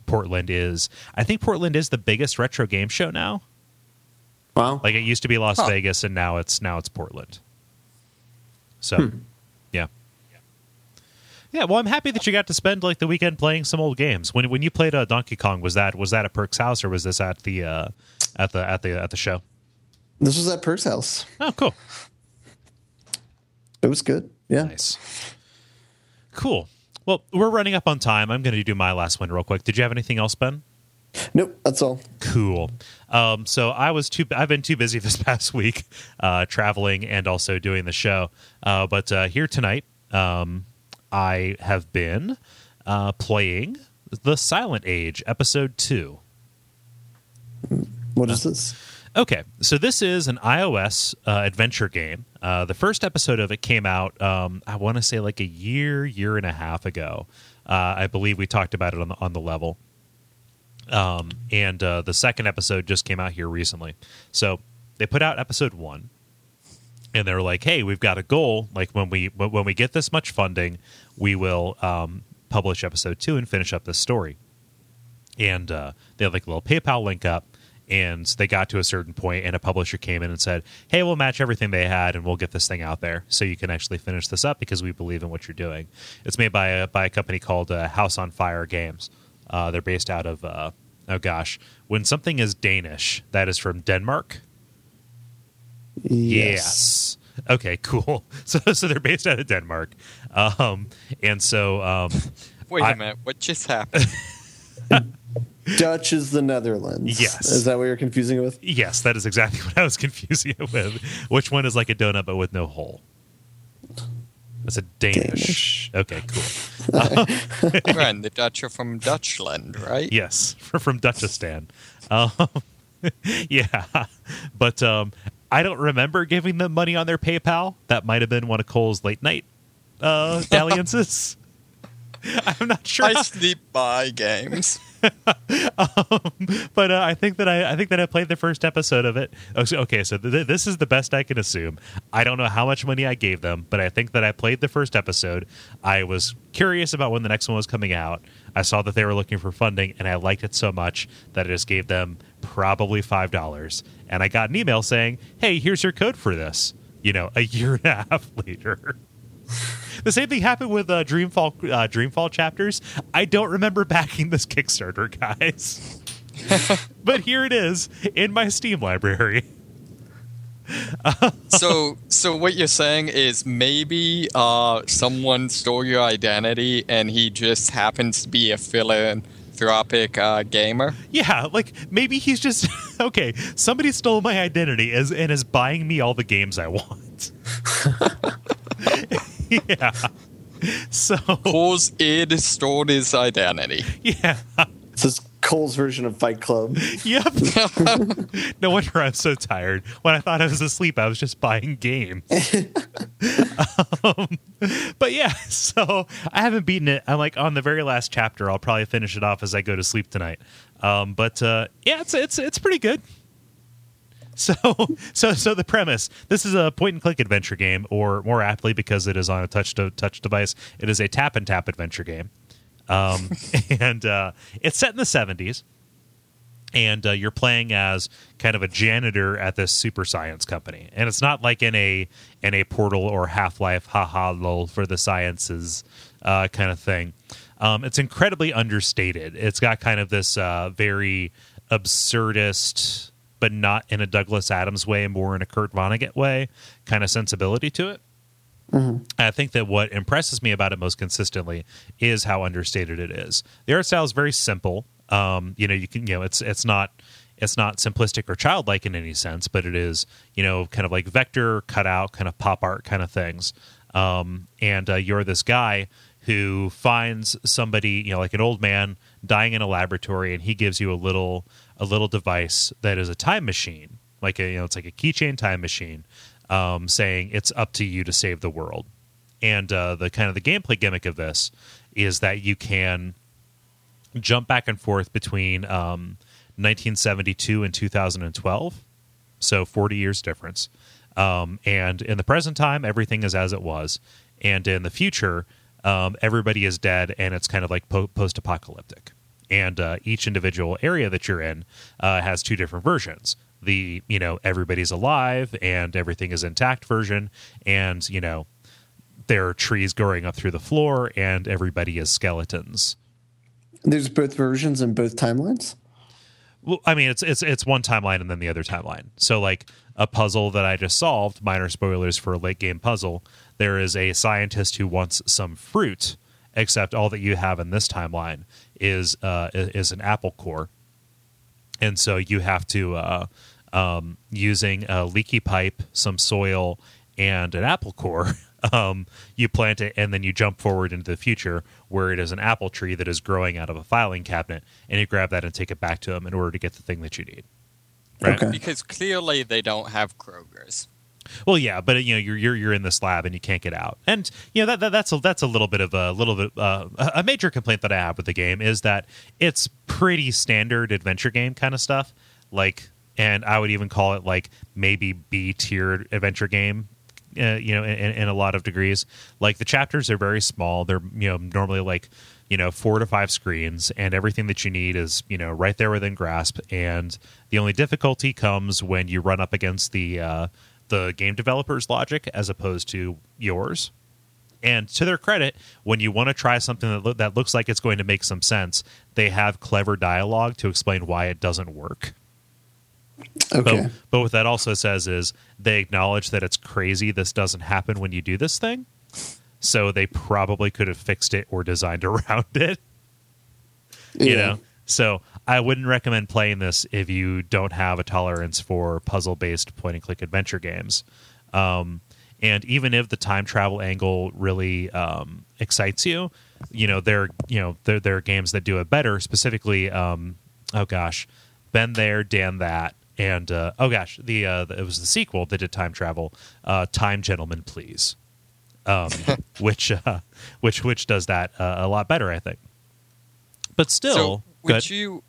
Portland is. I think Portland is the biggest retro game show now. Wow. Like it used to be Las Huh. Vegas, and now it's now it's Portland. So, Hmm. yeah, yeah. Well, I'm happy that you got to spend like the weekend playing some old games. When when you played uh, Donkey Kong, was that was that at Perk's house or was this at the uh, at the at the at the show? This was at Perk's house. Oh, cool. It was good. Yeah. Nice. Cool. Well, we're running up on time. I'm going to do my last one real quick. Did you have anything else, Ben? Nope, that's all. Cool. Um, so I was too. I've been too busy this past week, uh, traveling and also doing the show. Uh, but uh, here tonight, um, I have been uh, playing The Silent Age, Episode Two. What is this? Okay, so this is an iOS uh, adventure game. Uh, the first episode of it came out, um, I want to say, like a year, year and a half ago. Uh, I believe we talked about it on the on the level. Um, and uh, the second episode just came out here recently. So they put out episode one, and they were like, "Hey, we've got a goal. Like when we when we get this much funding, we will um, publish episode two and finish up this story." And uh, they had like a little PayPal link up, and they got to a certain point, and a publisher came in and said, "Hey, we'll match everything they had, and we'll get this thing out there so you can actually finish this up because we believe in what you're doing." It's made by a by a company called uh, House on Fire Games. Uh, they're based out of, uh, oh gosh, when something is Danish, that is from Denmark? Yes. Okay, cool. So so they're based out of Denmark. Um, and so... Um, Wait I- a minute, what just happened? Dutch is the Netherlands. Yes. Is that what you're confusing it with? yes, that is exactly what I was confusing it with. Which one is like a donut but with no hole? It's a Danish. Danish. Okay, cool. Right, the Dutch are from Dutchland, right? Yes, from Dutchistan. Um, yeah, but um, I don't remember giving them money on their PayPal. That might have been one of Cole's late night uh, dalliances. I'm not sure. I sleep by games. um, but uh, I think that I, I think that I played the first episode of it. Oh, so- Okay, so th- this is the best I can assume. I don't know how much money I gave them, but I think that I played the first episode. I was curious about when the next one was coming out. I saw that they were looking for funding, and I liked it so much that I just gave them probably five dollars. And I got an email saying, "Hey, here's your code for this." You know, a year and a half later. The same thing happened with uh, Dreamfall uh, Dreamfall chapters. I don't remember backing this Kickstarter, guys. But here it is in my Steam library. so, so what you're saying is maybe uh, someone stole your identity and he just happens to be a philanthropic uh, gamer? Yeah, like maybe he's just okay. Somebody stole my identity as, and is buying me all the games I want. Yeah. So Cole's id stole his identity. yeah. This is Cole's version of Fight Club. Yep. No wonder I'm so tired. When I thought I was asleep, I was just buying games. um, but yeah, so I haven't beaten it. I'm like on the very last chapter. I'll probably finish it off as I go to sleep tonight. Um, but uh, yeah, it's it's it's pretty good. So so so the premise: this is a point and click adventure game, or more aptly, because it is on a touch to touch device, it is a tap and tap adventure game. Um, and uh, it's set in the seventies, and uh, you're playing as kind of a janitor at this super science company. And it's not like in a in a Portal or Half-Life, haha, lol, for the sciences uh, kind of thing. Um, it's incredibly understated. It's got kind of this uh, very absurdist, but not in a Douglas Adams way, more in a Kurt Vonnegut way, kind of sensibility to it. Mm-hmm. I think that what impresses me about it most consistently is how understated it is. The art style is very simple. Um, you know, you can, you know, it's it's not it's not simplistic or childlike in any sense, but it is, you know, kind of like vector, cutout, kind of pop art kind of things. Um, and uh, you're this guy who finds somebody, you know, like an old man dying in a laboratory, and he gives you a little a little device that is a time machine, like a, you know, it's like a keychain time machine. Um, saying it's up to you to save the world. And uh, the kind of the gameplay gimmick of this is that you can jump back and forth between um, nineteen seventy-two and two thousand twelve, so forty years difference. Um, and in the present time, everything is as it was. And in the future, um, everybody is dead, and it's kind of like po- post-apocalyptic. and uh, each individual area that you're in uh, has two different versions. The, you know, everybody's alive and everything is intact version, and, you know, there are trees growing up through the floor and everybody is skeletons. There's both versions and both timelines? Well, I mean, it's it's it's one timeline and then the other timeline. So, like, a puzzle that I just solved, minor spoilers for a late game puzzle, there is a scientist who wants some fruit, except all that you have in this timeline is uh, is an apple core. And so you have to, uh, um, using a leaky pipe, some soil, and an apple core, um, you plant it, and then you jump forward into the future where it is an apple tree that is growing out of a filing cabinet, and you grab that and take it back to them in order to get the thing that you need. Right? Okay. Because clearly they don't have Kroger's. Well, yeah, but you know you're you're you're in this lab and you can't get out, and you know that, that that's a, that's a little bit of a little bit uh, a major complaint that I have with the game is that it's pretty standard adventure game kind of stuff, like, and I would even call it like maybe B tiered adventure game, uh, you know, in, in a lot of degrees. Like the chapters are very small; they're you know normally like you know four to five screens, and everything that you need is you know right there within grasp. And the only difficulty comes when you run up against the uh, the game developer's logic as opposed to yours. And to their credit, when you want to try something that, lo- that looks like it's going to make some sense, they have clever dialogue to explain why it doesn't work. Okay. But, but what that also says is they acknowledge that it's crazy this doesn't happen when you do this thing. So they probably could have fixed it or designed around it. Yeah. You know? So I wouldn't recommend playing this if you don't have a tolerance for puzzle-based point-and-click adventure games. Um, and even if the time travel angle really um, excites you, you know there you know there there are games that do it better. Specifically, um, oh gosh, Been There, Dan That, and uh, oh gosh, the, uh, the it was the sequel that did time travel. Uh, Time Gentlemen, Please, um, which uh, which which does that uh, a lot better, I think. But still. So would you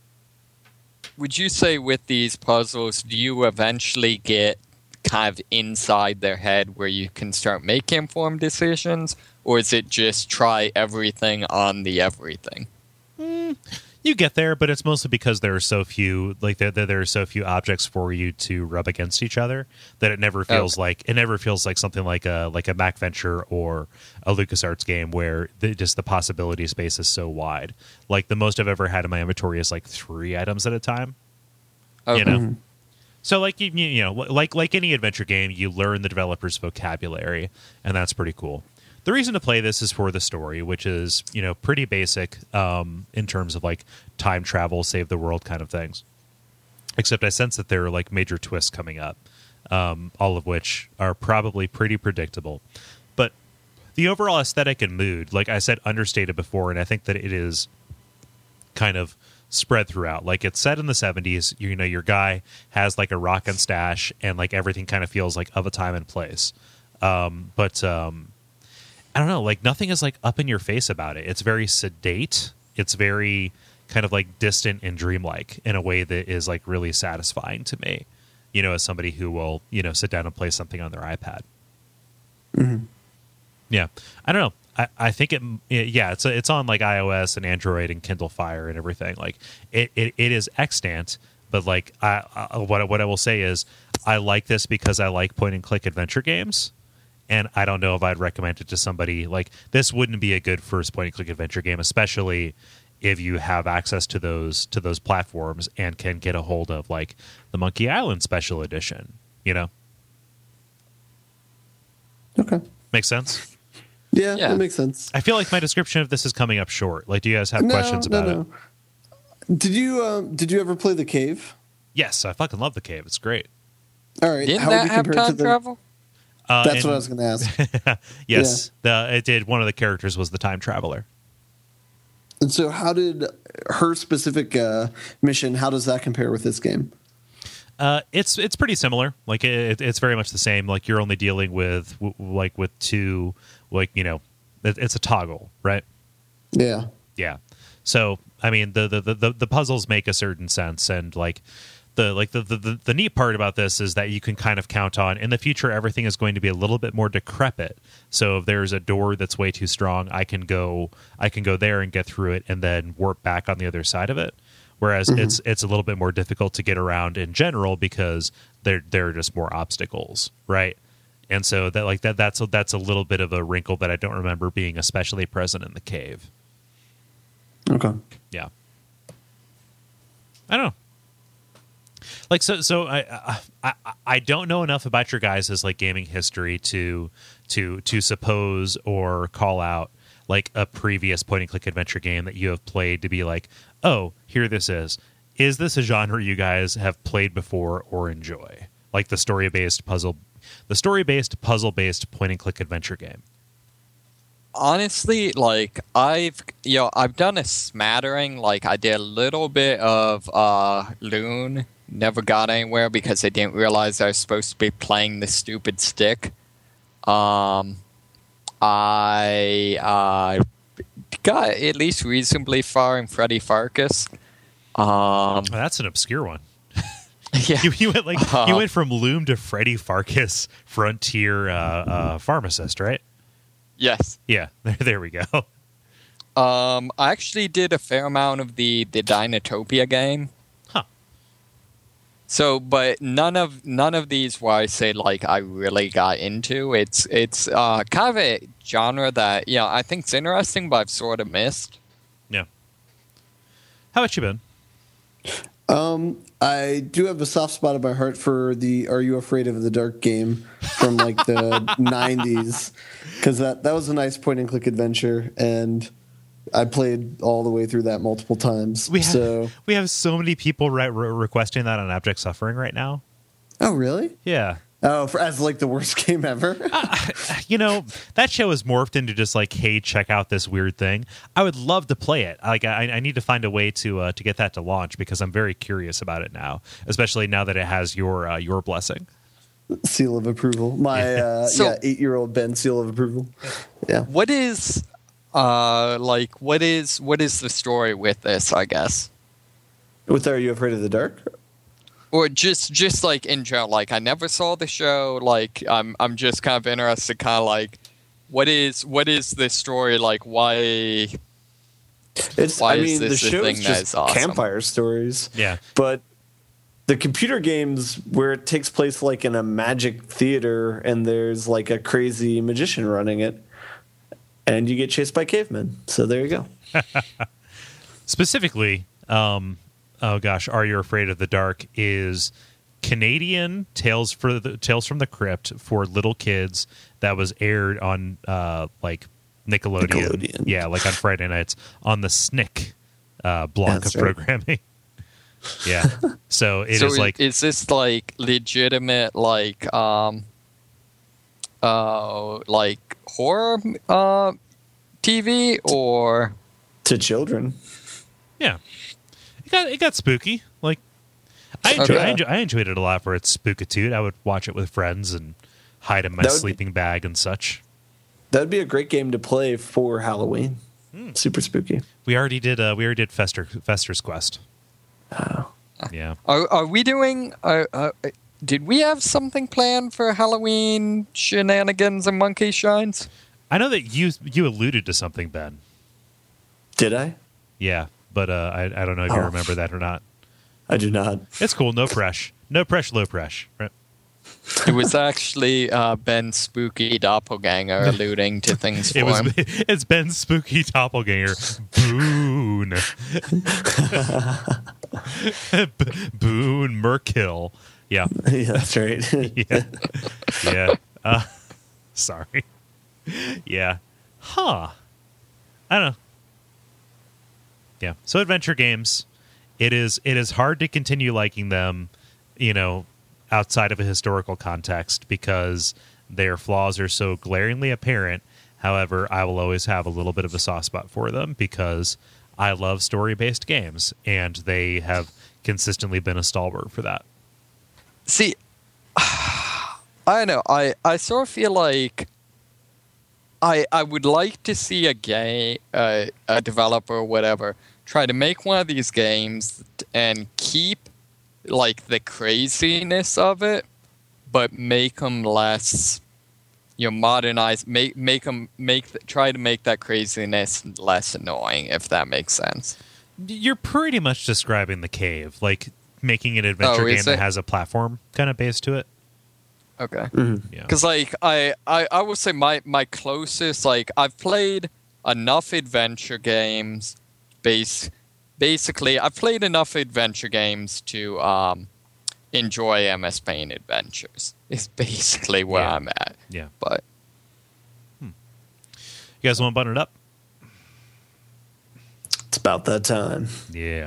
would you say with these puzzles, do you eventually get kind of inside their head where you can start making informed decisions, or is it just try everything on the everything? Mm, you get there, but it's mostly because there are so few, like there, there, there are so few objects for you to rub against each other that it never feels Okay. like it never feels like something like a like a MacVenture or a LucasArts game where the, just the possibility space is so wide. Like the most I've ever had in my inventory is like three items at a time. Okay. You know. So, like you, you know, like like any adventure game, you learn the developer's vocabulary, and that's pretty cool. The reason to play this is for the story, which is you know pretty basic um, in terms of like time travel, save the world kind of things. Except I sense that there are like major twists coming up, um, all of which are probably pretty predictable. But the overall aesthetic and mood, like I said, understated before, and I think that it is kind of spread throughout. Like it's set in the seventies, you know, your guy has like a rockin' stash and like everything kind of feels like of a time and place. Um, but um, I don't know, like nothing is like up in your face about it. It's very sedate. It's very kind of like distant and dreamlike in a way that is like really satisfying to me, you know, as somebody who will, you know, sit down and play something on their iPad. Mm-hmm. Yeah. I don't know. I, I think it, it, yeah, it's a, it's on like iOS and Android and Kindle Fire and everything. Like it, it, it is extant, but like I, I, what what I will say is I like this because I like point and click adventure games, and I don't know if I'd recommend it to somebody. Like this wouldn't be a good first point and click adventure game, especially if you have access to those to those platforms and can get a hold of like the Monkey Island Special Edition. You know, Okay. makes sense. Yeah, Yeah. that makes sense. I feel like my description of this is coming up short. Like, do you guys have No, questions no, about no. it? Did you um, did you ever play The Cave? Yes, I fucking love The Cave. It's great. All right. Didn't how would that you have compare it to time the, travel? Uh, That's and- what I was going to ask. Yes, the, it did. One of the characters was the time traveler. And so, how did her specific uh, mission? How does that compare with this game? Uh, it's it's pretty similar. Like it, it's very much the same. Like you're only dealing with w- like with two, like you know, it, it's a toggle, right? Yeah. Yeah. So I mean, the the, the the puzzles make a certain sense, and like the like the, the the neat part about this is that you can kind of count on in the future everything is going to be a little bit more decrepit. So if there's a door that's way too strong, I can go I can go there and get through it and then warp back on the other side of it. Whereas mm-hmm. it's it's a little bit more difficult to get around in general because there there are just more obstacles, right? And so that like that that's a, that's a little bit of a wrinkle that I don't remember being especially present in the cave. Okay. Yeah. I don't know. Like so, so I, I I don't know enough about your guys' like gaming history to to to suppose or call out like a previous point and click adventure game that you have played to be like, oh, here this is. Is this a genre you guys have played before or enjoy? Like the story based puzzle, the story based puzzle based point and click adventure game. Honestly, like I've you know I've done a smattering. Like I did a little bit of uh, Loon. Never got anywhere because I didn't realize I was supposed to be playing the stupid stick. Um, I uh, got at least reasonably far in Freddy Farkas. Um, oh, that's an obscure one. Yeah, you, you went like uh, you went from Loom to Freddy Farkas Frontier uh, uh, Pharmacist, right? Yes. Yeah, there, there we go. Um, I actually did a fair amount of the the Dinotopia game. So, but none of none of these where I say like I really got into. It's it's uh, kind of a genre that yeah I think's interesting, but I've sort of missed. Yeah. How about you, Ben? Um, I do have a soft spot in my heart for the "Are You Afraid of the Dark" game from like the nineties, because that that was a nice point and click adventure, and I played all the way through that multiple times. We have, so we have so many people re- re- requesting that on Abject Suffering right now. Oh, really? Yeah. Oh, for, as like the worst game ever? uh, you know, that show has morphed into just like, hey, check out this weird thing. I would love to play it. Like, I, I need to find a way to uh, to get that to launch because I'm very curious about it now, especially now that it has your uh, your blessing. Seal of approval. My uh, so, yeah, eight-year-old Ben seal of approval. Yeah. What is uh like what is what is the story with this? I guess. With Are You Afraid of the Dark? Or just, just like in general, like I never saw the show. Like I'm, I'm just kind of interested. Kind of like, what is, what is this story like? Why? It's. Why I is mean, this the a show thing is that just is awesome? campfire stories. Yeah, but the computer games where it takes place like in a magic theater, and there's like a crazy magician running it, and you get chased by cavemen. So there you go. Specifically. Um, Oh gosh, Are You Afraid of the Dark is Canadian Tales for the Tales from the Crypt for little kids that was aired on uh, like Nickelodeon. Nickelodeon. Yeah, like on Friday nights on the S N C C uh, block That's of right. programming. Yeah, so it so is like is this like legitimate like um uh like horror uh T V or To children. yeah. It got it got spooky. Like I enjoyed, Okay. I, enjoy, I enjoyed it a lot for its spookitude. I would watch it with friends and hide in my That would- sleeping bag and such. That'd be a great game to play for Halloween. Hmm. Super spooky. We already did. Uh, we already did Fester Fester's Quest. Oh. Yeah. are are we doing? Uh, uh, did we have something planned for Halloween shenanigans and monkey shines? I know that you you alluded to something, Ben. Did I? Yeah, but uh, I I don't know if you Oh. remember that or not. I do not. It's cool. No press. No press. Low press. Right? It was actually uh, Ben's spooky doppelganger alluding to things for It was. him. It's Ben's spooky doppelganger. Boone. B- Boone Merkill. Yeah. Yeah, that's right. Yeah. Yeah. Uh, sorry. Yeah. Huh. I don't know. Yeah. So adventure games, it is it is hard to continue liking them, you know, outside of a historical context because their flaws are so glaringly apparent. However, I will always have a little bit of a soft spot for them because I love story-based games, and they have consistently been a stalwart for that. See, I don't know. I, I sort of feel like I I would like to see a game, uh, a developer or whatever, try to make one of these games and keep like the craziness of it, but make them less, you know, modernize, make make them make try to make that craziness less annoying, if that makes sense. You're pretty much describing the cave, like making an adventure Oh, game is that it? has a platform kind of base to it. Okay. Yeah. Because like I, I I would say my my closest, like I've played enough adventure games, base basically I've played enough adventure games to um enjoy M S Paint Adventures. Is basically where Yeah. I'm at. Yeah. But You guys want to button it up? It's about that time. Yeah.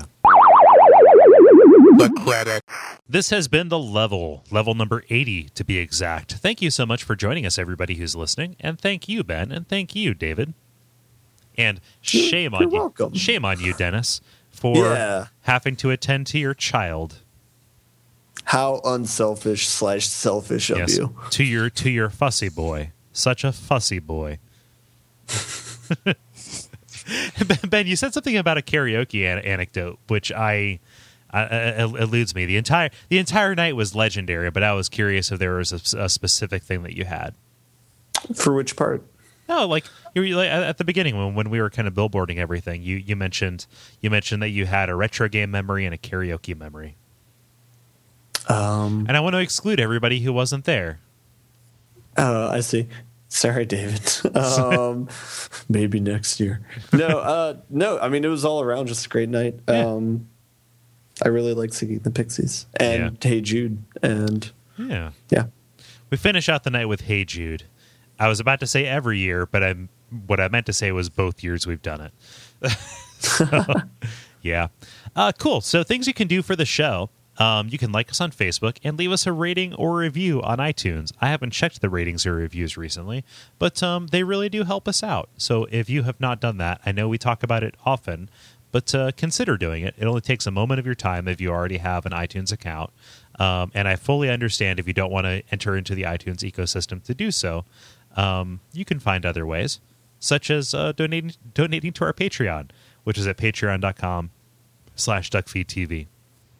The credit. This has been The Level, level number eighty to be exact. Thank you so much for joining us, everybody who's listening. And thank you, Ben. And thank you, David. And shame on You're you. welcome. Shame on you, Dennis, for Yeah. having to attend to your child. How unselfish slash selfish of Yes. you. To your to your fussy boy. Such a fussy boy. Ben, you said something about a karaoke an- anecdote, which I uh, uh, eludes me. The entire the entire night was legendary, but I was curious if there was a, a specific thing that you had. For which part? No, like you were like, at the beginning when, when we were kind of billboarding everything, you, you mentioned you mentioned that you had a retro game memory and a karaoke memory, Um, and I want to exclude everybody who wasn't there. oh, I see. Sorry, David. Um, maybe next year. No, uh, no. I mean, it was all around just a great night. Yeah. Um, I really liked singing the Pixies and Hey Jude, and Yeah, yeah, we finish out the night with Hey Jude. I was about to say every year, but I what I meant to say was both years we've done it. So, yeah, uh, cool. So things you can do for the show. Um, you can like us on Facebook and leave us a rating or review on iTunes. I haven't checked the ratings or reviews recently, but um, they really do help us out. So if you have not done that, I know we talk about it often, but uh, consider doing it. It only takes a moment of your time if you already have an iTunes account. Um, and I fully understand if you don't want to enter into the iTunes ecosystem to do so. Um, you can find other ways, such as uh, donating donating to our Patreon, which is at patreon.com slash duckfeedtv.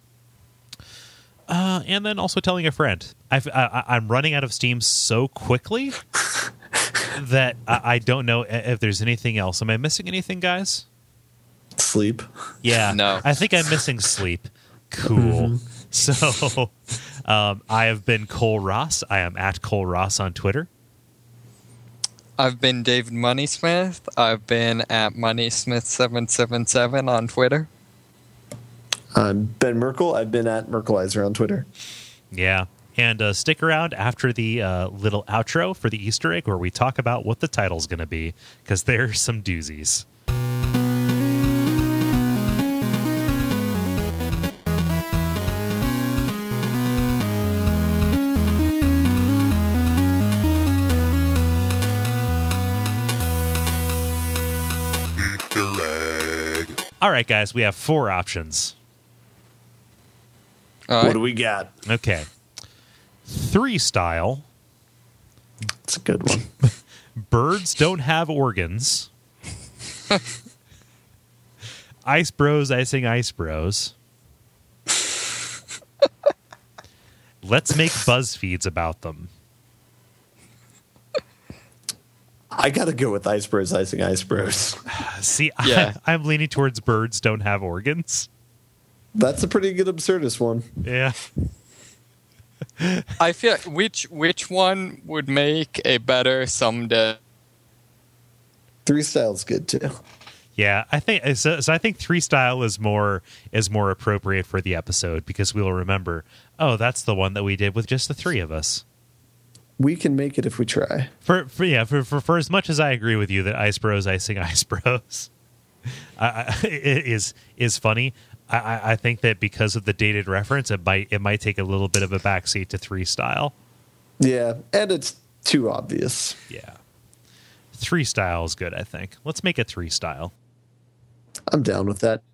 Uh, and then also telling a friend. I've, I, I'm running out of steam so quickly that I, I don't know if there's anything else. Am I missing anything, guys? sleep. Yeah. No. I think I'm missing sleep. Cool. So um, I have been Cole Ross. I am at Cole Ross on Twitter. I've been David Moneysmith. I've been at Moneysmith seven seven seven on Twitter. I'm Ben Merkel. I've been at Merkelizer on Twitter. Yeah. And uh, stick around after the uh, little outro for the Easter egg where we talk about what the title's going to be, because there's some doozies. Easter egg. All right, guys, we have four options. All What right. do we got? Okay. Three style. It's a good one. Birds don't have organs. Ice Bros icing Ice Bros. Let's make BuzzFeeds about them. I gotta go with Ice Bros icing Ice Bros. See, Yeah. I, I'm leaning towards birds don't have organs. That's a pretty good absurdist one. Yeah. I feel which which one would make a better someday? Three style's good too. Yeah, I think so, so I think three style is more is more appropriate for the episode because we'll remember, oh, that's the one that we did with just the three of us. We can make it if we try. For, for yeah, for, for for as much as I agree with you that Ice Bros icing Ice Bros I, I, it is is funny. I- I, I think that because of the dated reference, it might it might take a little bit of a backseat to three style. Yeah, and it's too obvious. Yeah, three style is good. I think let's make it three style. I'm down with that.